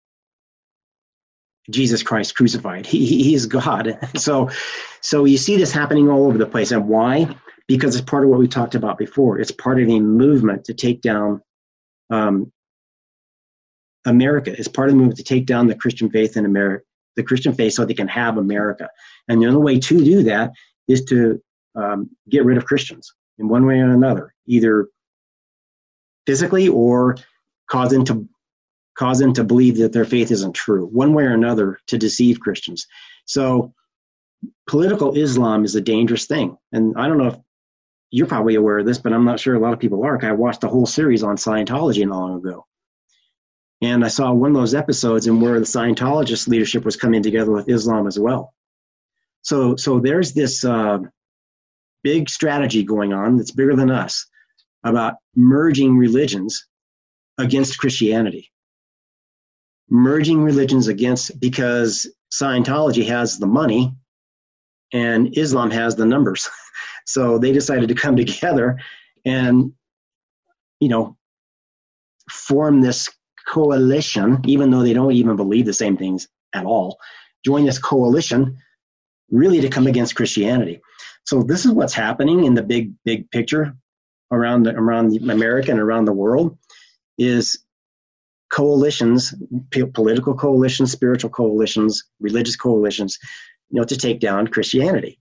Jesus Christ crucified. He he is God. So so you see this happening all over the place. And why? Because it's part of what we talked about before. It's part of a movement to take down um, America. It's part of the movement to take down the Christian faith in America, the Christian faith, so they can have America. And the only way to do that is to um, get rid of Christians in one way or another, either physically or cause them to cause them to believe that their faith isn't true, one way or another, to deceive Christians. So political Islam is a dangerous thing. And I don't know if you're probably aware of this, but I'm not sure a lot of people are. I watched the whole series on Scientology not long ago. And I saw one of those episodes in where the Scientologist leadership was coming together with Islam as well. So, so there's this uh, big strategy going on that's bigger than us about merging religions against Christianity. Merging religions against, because Scientology has the money and Islam has the numbers. So they decided to come together and, you know, form this coalition, even though they don't even believe the same things at all, join this coalition really to come against Christianity. So this is what's happening in the big, big picture around the, around America and around the world is coalitions, political coalitions, spiritual coalitions, religious coalitions, you know, to take down Christianity.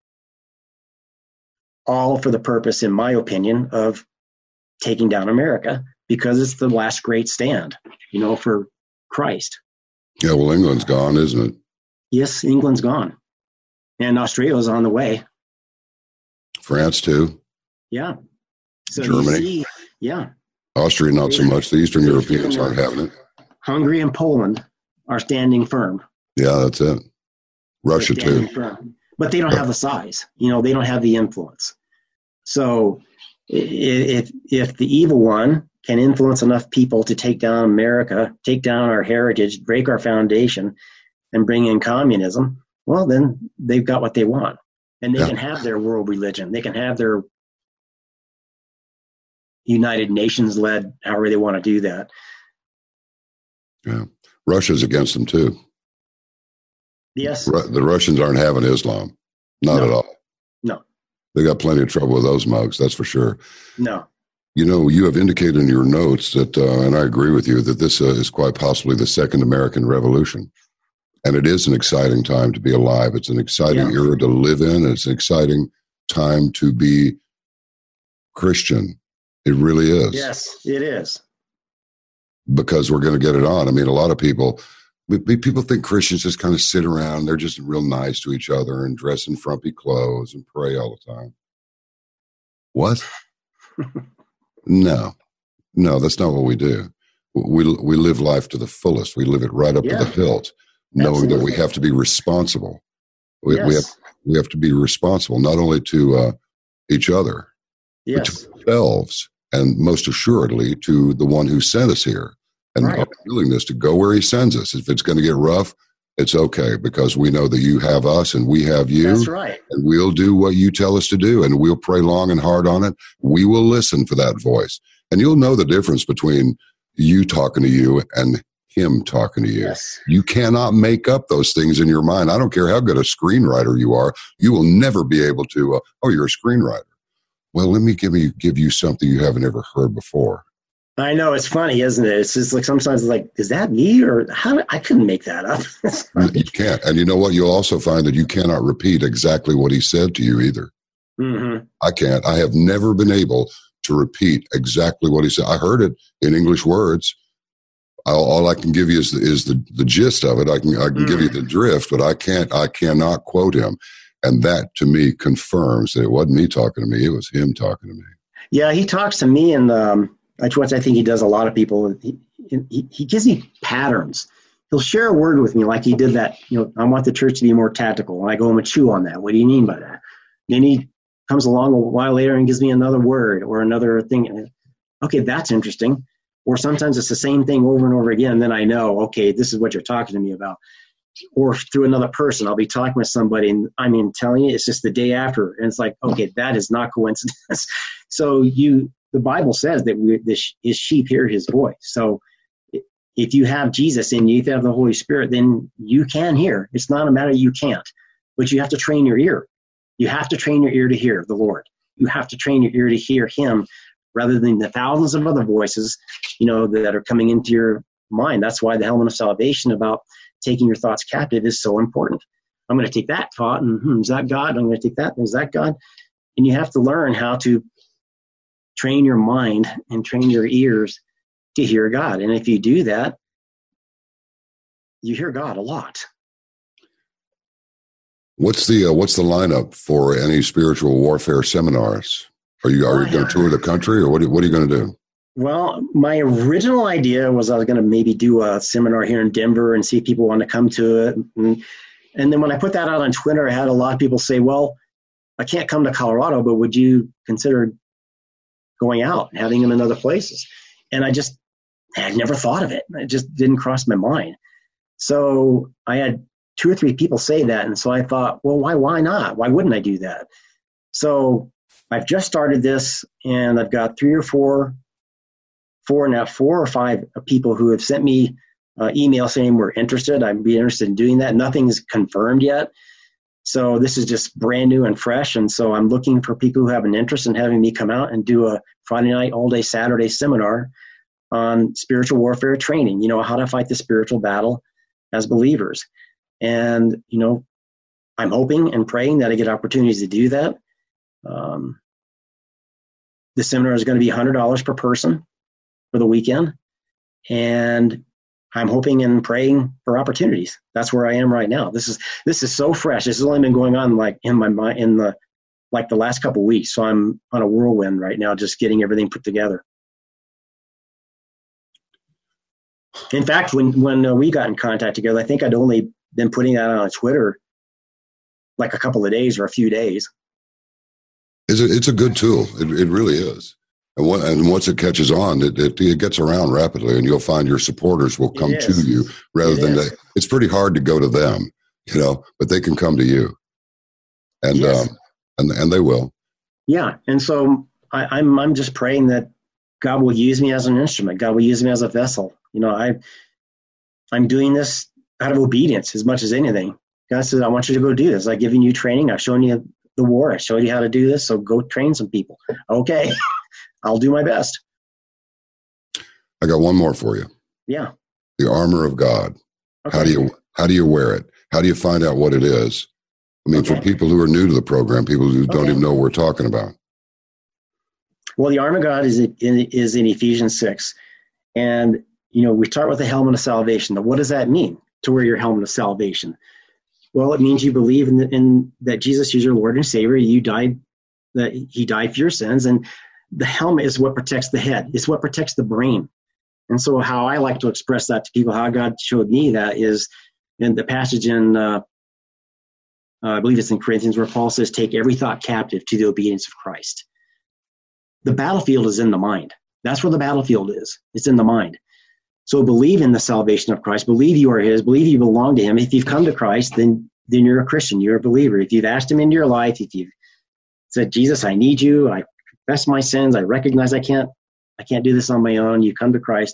All for the purpose, in my opinion, of taking down America, because it's the last great stand, you know, for Christ. Yeah, well, England's gone, isn't it? Yes, England's gone. And Australia's on the way. France too. Yeah. So Germany. You see, yeah. Austria, not so much. The Eastern Europeans aren't having it. Hungary and Poland are standing firm. Yeah, that's it. Russia too. Firm. But they don't have the size. You know, they don't have the influence. So if if the evil one can influence enough people to take down America, take down our heritage, break our foundation, and bring in communism, well, then they've got what they want. And they yeah. can have their world religion. They can have their United Nations led, however they want to do that. Yeah. Russia's against them too. Yes. Ru- the Russians aren't having Islam. Not no. at all. No. They got plenty of trouble with those mugs, that's for sure. No. You know, you have indicated in your notes that, uh, and I agree with you, that this uh, is quite possibly the second American Revolution. And it is an exciting time to be alive. It's an exciting yeah. era to live in. It's an exciting time to be Christian. It really is. Yes, it is. Because we're going to get it on. I mean, a lot of people, people think Christians just kind of sit around. They're just real nice to each other and dress in frumpy clothes and pray all the time. What? No, no, that's not what we do. We we live life to the fullest. We live it right up yeah. to the hilt, knowing Absolutely. that we have to be responsible. We, yes. we have we have to be responsible not only to uh, each other, yes. but to ourselves, and most assuredly to the one who sent us here, and right. our willingness to go where he sends us. If it's going to get rough, it's okay, because we know that you have us and we have you. That's right. And we'll do what you tell us to do, and we'll pray long and hard on it. We will listen for that voice. And you'll know the difference between you talking to you and him talking to you. Yes. You cannot make up those things in your mind. I don't care how good a screenwriter you are. You will never be able to, uh, oh, you're a screenwriter. Well, let me give, me give you something you haven't ever heard before. I know, it's funny, isn't it? It's just like sometimes it's like, is that me, or how? I couldn't make that up. You can't. And you know what? You'll also find that you cannot repeat exactly what he said to you either. Mm-hmm. I can't. I have never been able to repeat exactly what he said. I heard it in English words. I'll, all I can give you is the, is the, the gist of it. I can I can mm. give you the drift, but I can't. I cannot quote him. And that to me confirms that it wasn't me talking to me. It was him talking to me. Yeah, he talks to me, and um, that's what I think he does a lot of people. He, he, he gives me patterns. He'll share a word with me like he did that. You know, I want the church to be more tactical. And I go home and chew on that. What do you mean by that? Then he comes along a while later and gives me another word or another thing. Okay, that's interesting. Or sometimes it's the same thing over and over again. And then I know, okay, this is what you're talking to me about. Or through another person, I'll be talking with somebody, and I mean, telling you, it's just the day after. And it's like, okay, that is not coincidence. So you, the Bible says that we, this, his sheep hear his voice. So if you have Jesus in you, if you have the Holy Spirit, then you can hear. It's not a matter you can't, but you have to train your ear. You have to train your ear to hear the Lord. You have to train your ear to hear him rather than the thousands of other voices, you know, that are coming into your mind. That's why the helmet of salvation about taking your thoughts captive is so important. I'm going to take that thought, and hmm, is that God? I'm going to take that. Is that God? And you have to learn how to train your mind and train your ears to hear God. And if you do that, you hear God a lot. What's the uh, what's the lineup for any spiritual warfare seminars? Are you are you going to tour the country, or what? Are, what are you going to do? Well, my original idea was I was going to maybe do a seminar here in Denver and see if people want to come to it. And, and then when I put that out on Twitter, I had a lot of people say, well, I can't come to Colorado, but would you consider going out and having them in other places? And I just, I had never thought of it. It just didn't cross my mind. So I had two or three people say that. And so I thought, well, why, why not? Why wouldn't I do that? So I've just started this, and I've got three or four Four now, four or five people who have sent me uh, email saying we're interested. I'd be interested in doing that. Nothing's confirmed yet. So this is just brand new and fresh. And so I'm looking for people who have an interest in having me come out and do a Friday night, all day Saturday seminar on spiritual warfare training, you know, how to fight the spiritual battle as believers. And, you know, I'm hoping and praying that I get opportunities to do that. Um, the seminar is going to be one hundred dollars per person for the weekend, and I'm hoping and praying for opportunities. That's where I am right now. This is this is so fresh. This has only been going on like in my mind, in the like the last couple of weeks. So I'm on a whirlwind right now, just getting everything put together. In fact, when, when uh, we got in contact together, I think I'd only been putting that on Twitter like a couple of days or a few days. It's a, it's a good tool. It, it really is. And, what, and once it catches on, it, it, it gets around rapidly, and you'll find your supporters will come to you rather it than they. It's pretty hard to go to them, you know, but they can come to you, and yes. um, and and they will. Yeah, and so I, I'm I'm just praying that God will use me as an instrument. God will use me as a vessel. You know, I I'm doing this out of obedience as much as anything. God says, "I want you to go do this. I've given you training. I've shown you the war. I showed you how to do this. So go train some people." Okay. I'll do my best. I got one more for you. Yeah. The armor of God. Okay. How do you how do you wear it? How do you find out what it is? I mean, okay. for people who are new to the program, people who don't okay. even know what we're talking about. Well, the armor of God is in, is in Ephesians six. And, you know, we start with the helmet of salvation. Now, what does that mean, to wear your helmet of salvation? Well, it means you believe in, the, in that Jesus is your Lord and Savior. You died, that he died for your sins. And the helmet is what protects the head. It's what protects the brain. And so how I like to express that to people, how God showed me that is in the passage in, uh, uh, I believe it's in Corinthians, where Paul says, take every thought captive to the obedience of Christ. The battlefield is in the mind. That's where the battlefield is. It's in the mind. So believe in the salvation of Christ. Believe you are his. Believe you belong to him. If you've come to Christ, then, then you're a Christian. You're a believer. If you've asked him into your life, if you've said, Jesus, I need you. I confess my sins. I recognize I can't, I can't do this on my own. You come to Christ.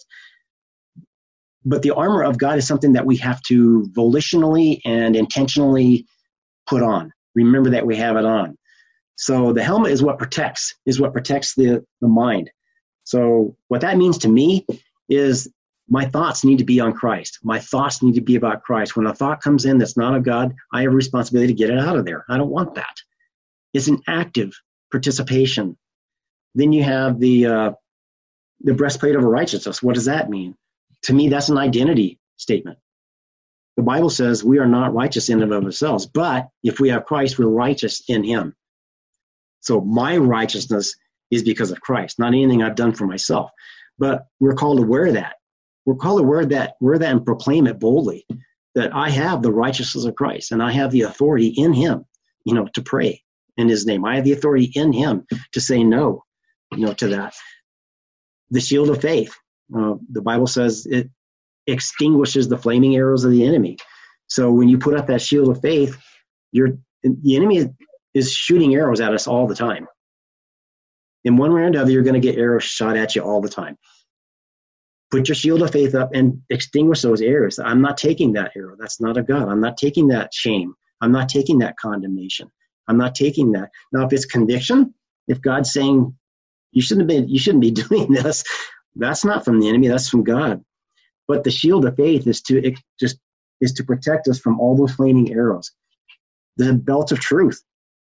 But the armor of God is something that we have to volitionally and intentionally put on. Remember that we have it on. So the helmet is what protects, is what protects the, the mind. So what that means to me is my thoughts need to be on Christ. My thoughts need to be about Christ. When a thought comes in that's not of God, I have a responsibility to get it out of there. I don't want that. It's an active participation. Then you have the uh, the breastplate of righteousness. What does that mean? To me, that's an identity statement. The Bible says we are not righteous in and of ourselves, but if we have Christ, we're righteous in him. So my righteousness is because of Christ, not anything I've done for myself. But we're called to wear that. We're called to wear that, wear that and proclaim it boldly, that I have the righteousness of Christ and I have the authority in him, you know, to pray in his name. I have the authority in him to say no, you know, to that. The shield of faith. Uh, the Bible says it extinguishes the flaming arrows of the enemy. So when you put up that shield of faith, you're, the enemy is, is shooting arrows at us all the time. In one way or another, you're going to get arrows shot at you all the time. Put your shield of faith up and extinguish those arrows. I'm not taking that arrow. That's not of God. I'm not taking that shame. I'm not taking that condemnation. I'm not taking that. Now, if it's conviction, if God's saying you shouldn't have been, you shouldn't be doing this, that's not from the enemy. That's from God. But the shield of faith is to it just is to protect us from all those flaming arrows. The belt of truth.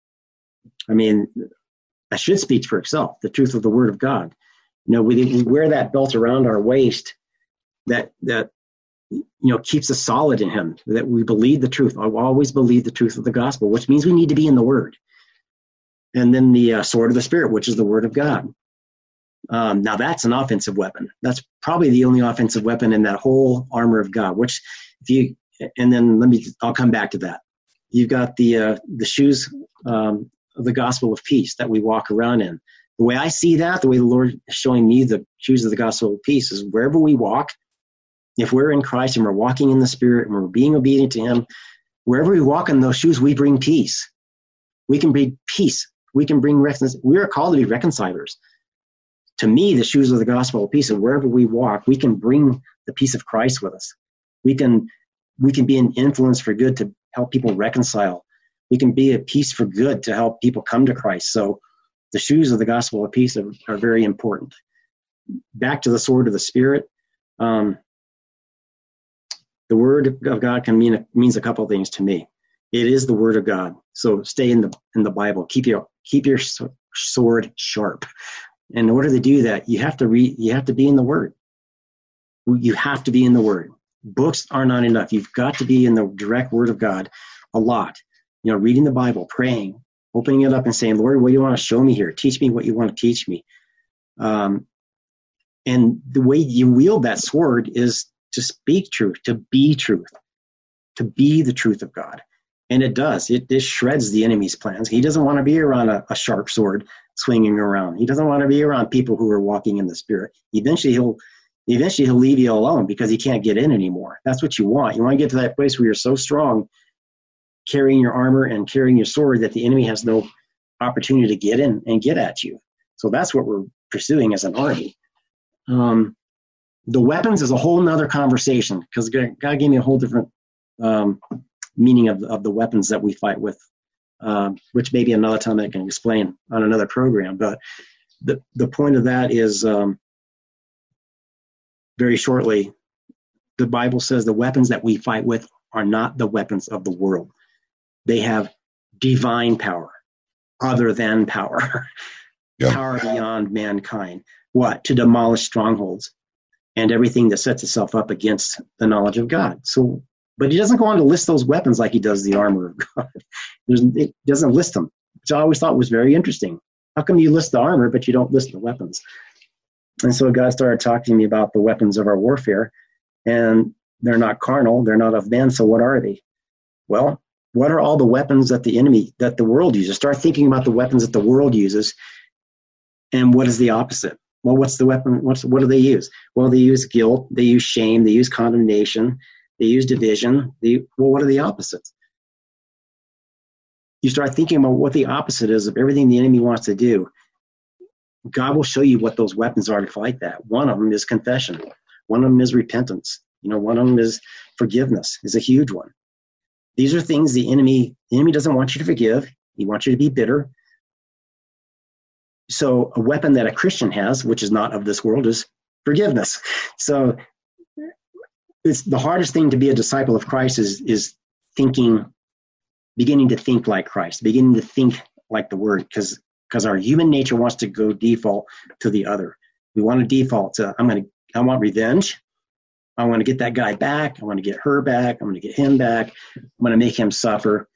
I mean, that should speak for itself. The truth of the Word of God. You know, we, we wear that belt around our waist that that you know keeps us solid in Him. That we believe the truth. I always believe the truth of the gospel, which means we need to be in the Word. And then the uh, sword of the Spirit, which is the Word of God. Um, now that's an offensive weapon. That's probably the only offensive weapon in that whole armor of God. Which, if you and then let me, I'll come back to that. You've got the uh, the shoes um, of the gospel of peace that we walk around in. The way I see that, the way the Lord is showing me the shoes of the gospel of peace is wherever we walk, if we're in Christ and we're walking in the Spirit and we're being obedient to Him, wherever we walk in those shoes, we bring peace. We can bring peace. We can bring reconciliation. We are called to be reconcilers. To me, the shoes of the gospel of peace, and wherever we walk, we can bring the peace of Christ with us. We can, we can be an influence for good to help people reconcile. We can be a peace for good to help people come to Christ. So the shoes of the gospel of peace are, are very important. Back to the sword of the Spirit. Um, the word of God can mean means a couple of things to me. It is the word of God. So stay in the in the Bible. Keep your keep your sword sharp. In order to do that, you have to read. You have to be in the Word. You have to be in the Word. Books are not enough. You've got to be in the direct Word of God a lot. You know, reading the Bible, praying, opening it up and saying, Lord, what do you want to show me here? Teach me what you want to teach me. Um, and the way you wield that sword is to speak truth, to be truth, to be the truth of God. And it does. It, it shreds the enemy's plans. He doesn't want to be around a, a sharp sword swinging around. He doesn't want to be around people who are walking in the Spirit. Eventually, he'll eventually he'll leave you alone because he can't get in anymore. That's what you want. You want to get to that place where you're so strong, carrying your armor and carrying your sword, that the enemy has no opportunity to get in and get at you. So that's what we're pursuing as an army. Um, the weapons is a whole nother conversation, because God gave me a whole different um, meaning of, of the weapons that we fight with, uh, which maybe another time I can explain on another program. But the, the point of that is, um, very shortly, the Bible says the weapons that we fight with are not the weapons of the world. They have divine power, other than power, yeah. Power beyond mankind. What? To demolish strongholds and everything that sets itself up against the knowledge of God. So, but he doesn't go on to list those weapons like he does the armor of God. There's, it doesn't list them, which I always thought was very interesting. How come you list the armor, but you don't list the weapons? And so God started talking to me about the weapons of our warfare, and they're not carnal, they're not of men, so what are they? Well, what are all the weapons that the enemy, that the world uses? Start thinking about the weapons that the world uses, and what is the opposite? Well, what's the weapon? What's what do they use? Well, they use guilt, they use shame, they use condemnation, they use division. They, well, what are the opposites? You start thinking about what the opposite is of everything the enemy wants to do. God will show you what those weapons are to fight that. One of them is confession. One of them is repentance. You know, one of them is forgiveness, is a huge one. These are things the enemy, the enemy doesn't want you to forgive. He wants you to be bitter. So a weapon that a Christian has, which is not of this world, is forgiveness. So it's the hardest thing to be a disciple of Christ is, is thinking, beginning to think like Christ, beginning to think like the Word, because because our human nature wants to go default to the other. We want to default to, I'm going to, I want revenge. I want to get that guy back. I want to get her back. I want to get him back. I'm going to make him suffer.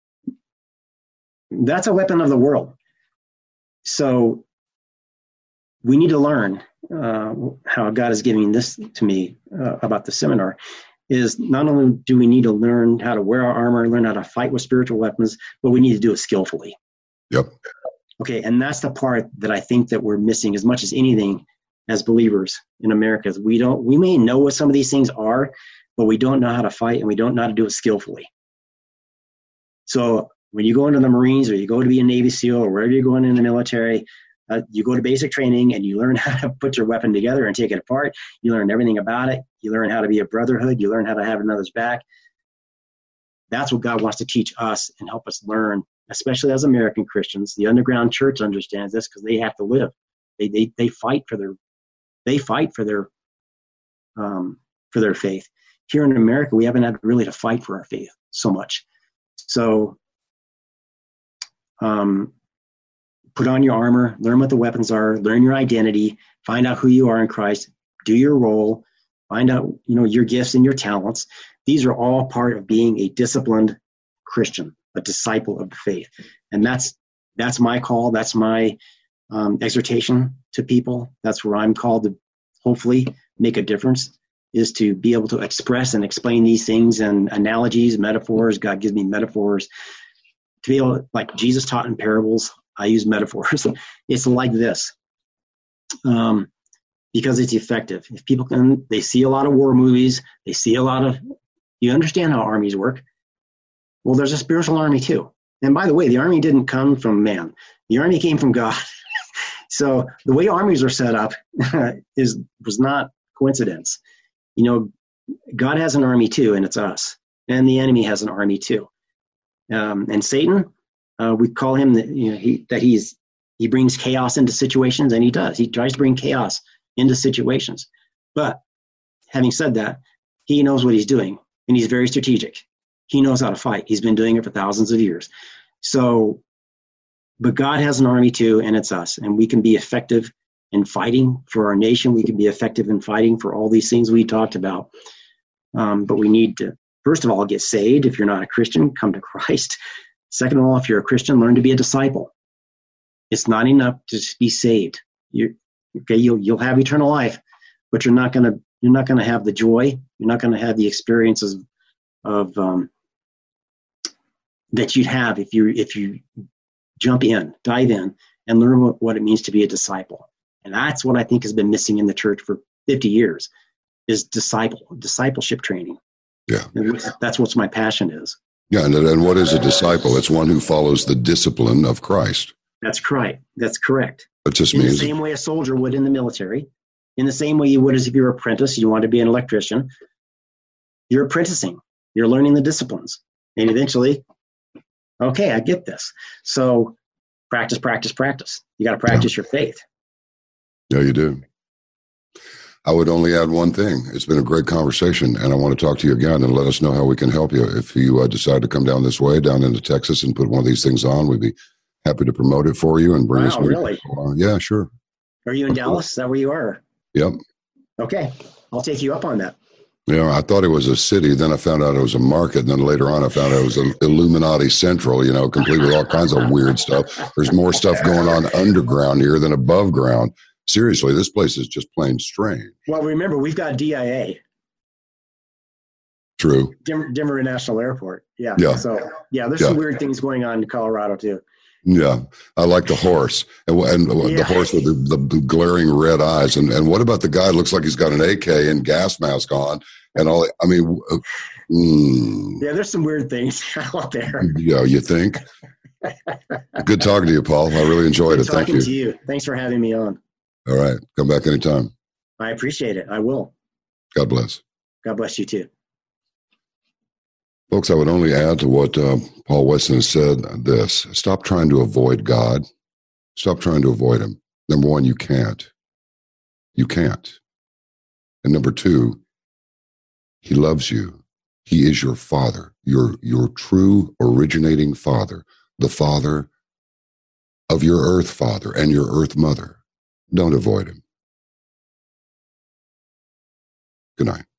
That's a weapon of the world. So we need to learn uh, how God is giving this to me uh, about the seminar, is not only do we need to learn how to wear our armor, learn how to fight with spiritual weapons, but we need to do it skillfully. Yep. Okay, and that's the part that I think that we're missing as much as anything as believers in America. We don't, we may know what some of these things are, but we don't know how to fight, and we don't know how to do it skillfully. So when you go into the Marines, or you go to be a Navy SEAL, or wherever you're going in the military, uh, you go to basic training and you learn how to put your weapon together and take it apart. You learn everything about it. You learn how to be a brotherhood. You learn how to have another's back. That's what God wants to teach us and help us learn, especially as American Christians. The underground church understands this because they have to live. They they they fight for their they fight for their um, for their faith. Here in America, we haven't had really to fight for our faith so much. So um, put on your armor, learn what the weapons are, learn your identity, find out who you are in Christ, do your role, find out you know your gifts and your talents. These are all part of being a disciplined Christian, a disciple of the faith. And that's that's my call. That's my um, exhortation to people. That's where I'm called to hopefully make a difference, is to be able to express and explain these things and analogies, metaphors. God gives me metaphors. To be able, like Jesus taught in parables, I use metaphors. It's like this. Um, because it's effective. If people can, they see a lot of war movies, they see a lot of, you understand how armies work. Well, there's a spiritual army too. And by the way, the army didn't come from man. The army came from God. So the way armies are set up is was not coincidence. You know, God has an army too, and it's us. And the enemy has an army too. Um, and Satan, uh, we call him the, you know, he, that he's he brings chaos into situations, and he does. He tries to bring chaos into situations. But having said that, he knows what he's doing, and he's very strategic. He knows how to fight. He's been doing it for thousands of years. So, but God has an army too, and it's us. And we can be effective in fighting for our nation. We can be effective in fighting for all these things we talked about. Um, but we need to, first of all, get saved. If you're not a Christian, come to Christ. Second of all, if you're a Christian, learn to be a disciple. It's not enough to just be saved. You okay? You'll you'll have eternal life, but you're not gonna you're not gonna have the joy. You're not gonna have the experiences of um, that you'd have if you if you jump in, dive in, and learn what, what it means to be a disciple. And that's what I think has been missing in the church for fifty years, is disciple discipleship training. Yeah, and that's what my passion is. Yeah, and and what is a disciple? It's one who follows the discipline of Christ. That's correct. That's correct. It just in means the same way a soldier would in the military, in the same way you would as if you're an apprentice, you want to be an electrician. You're apprenticing. You're learning the disciplines, and eventually, okay, I get this. So, practice, practice, practice. You got to practice yeah. your faith. Yeah, you do. I would only add one thing. It's been a great conversation, and I want to talk to you again and let us know how we can help you. If you uh, decide to come down this way, down into Texas, and put one of these things on, we'd be happy to promote it for you and bring wow, us. Really? Uh, yeah, sure. Are you in Dallas? Is that where you are? Yep. Okay, I'll take you up on that. You know, I thought it was a city. Then I found out it was a market. And then later on, I found out it was Illuminati Central, you know, complete with all kinds of weird stuff. There's more stuff going on underground here than above ground. Seriously, this place is just plain strange. Well, remember, we've got D I A. True. Denver, Denver International Airport. Yeah. Yeah. So, yeah, there's yeah. some weird things going on in Colorado, too. Yeah. I like the horse. And, and yeah. the horse with the, the glaring red eyes. And, and what about the guy who looks like he's got an A K and gas mask on? And all, I mean, uh, mm, yeah, there's some weird things out there. Yeah, you think? Good talking to you, Paul. I really enjoyed Good it. Thank you. Talking to you. Thanks for having me on. All right. Come back anytime. I appreciate it. I will. God bless. God bless you too. Folks, I would only add to what uh, Paul Weston has said this. Stop trying to avoid God. Stop trying to avoid him. Number one, you can't. You can't. And number two, he loves you. He is your father, your, your true originating father, the father of your earth father and your earth mother. Don't avoid him. Good night.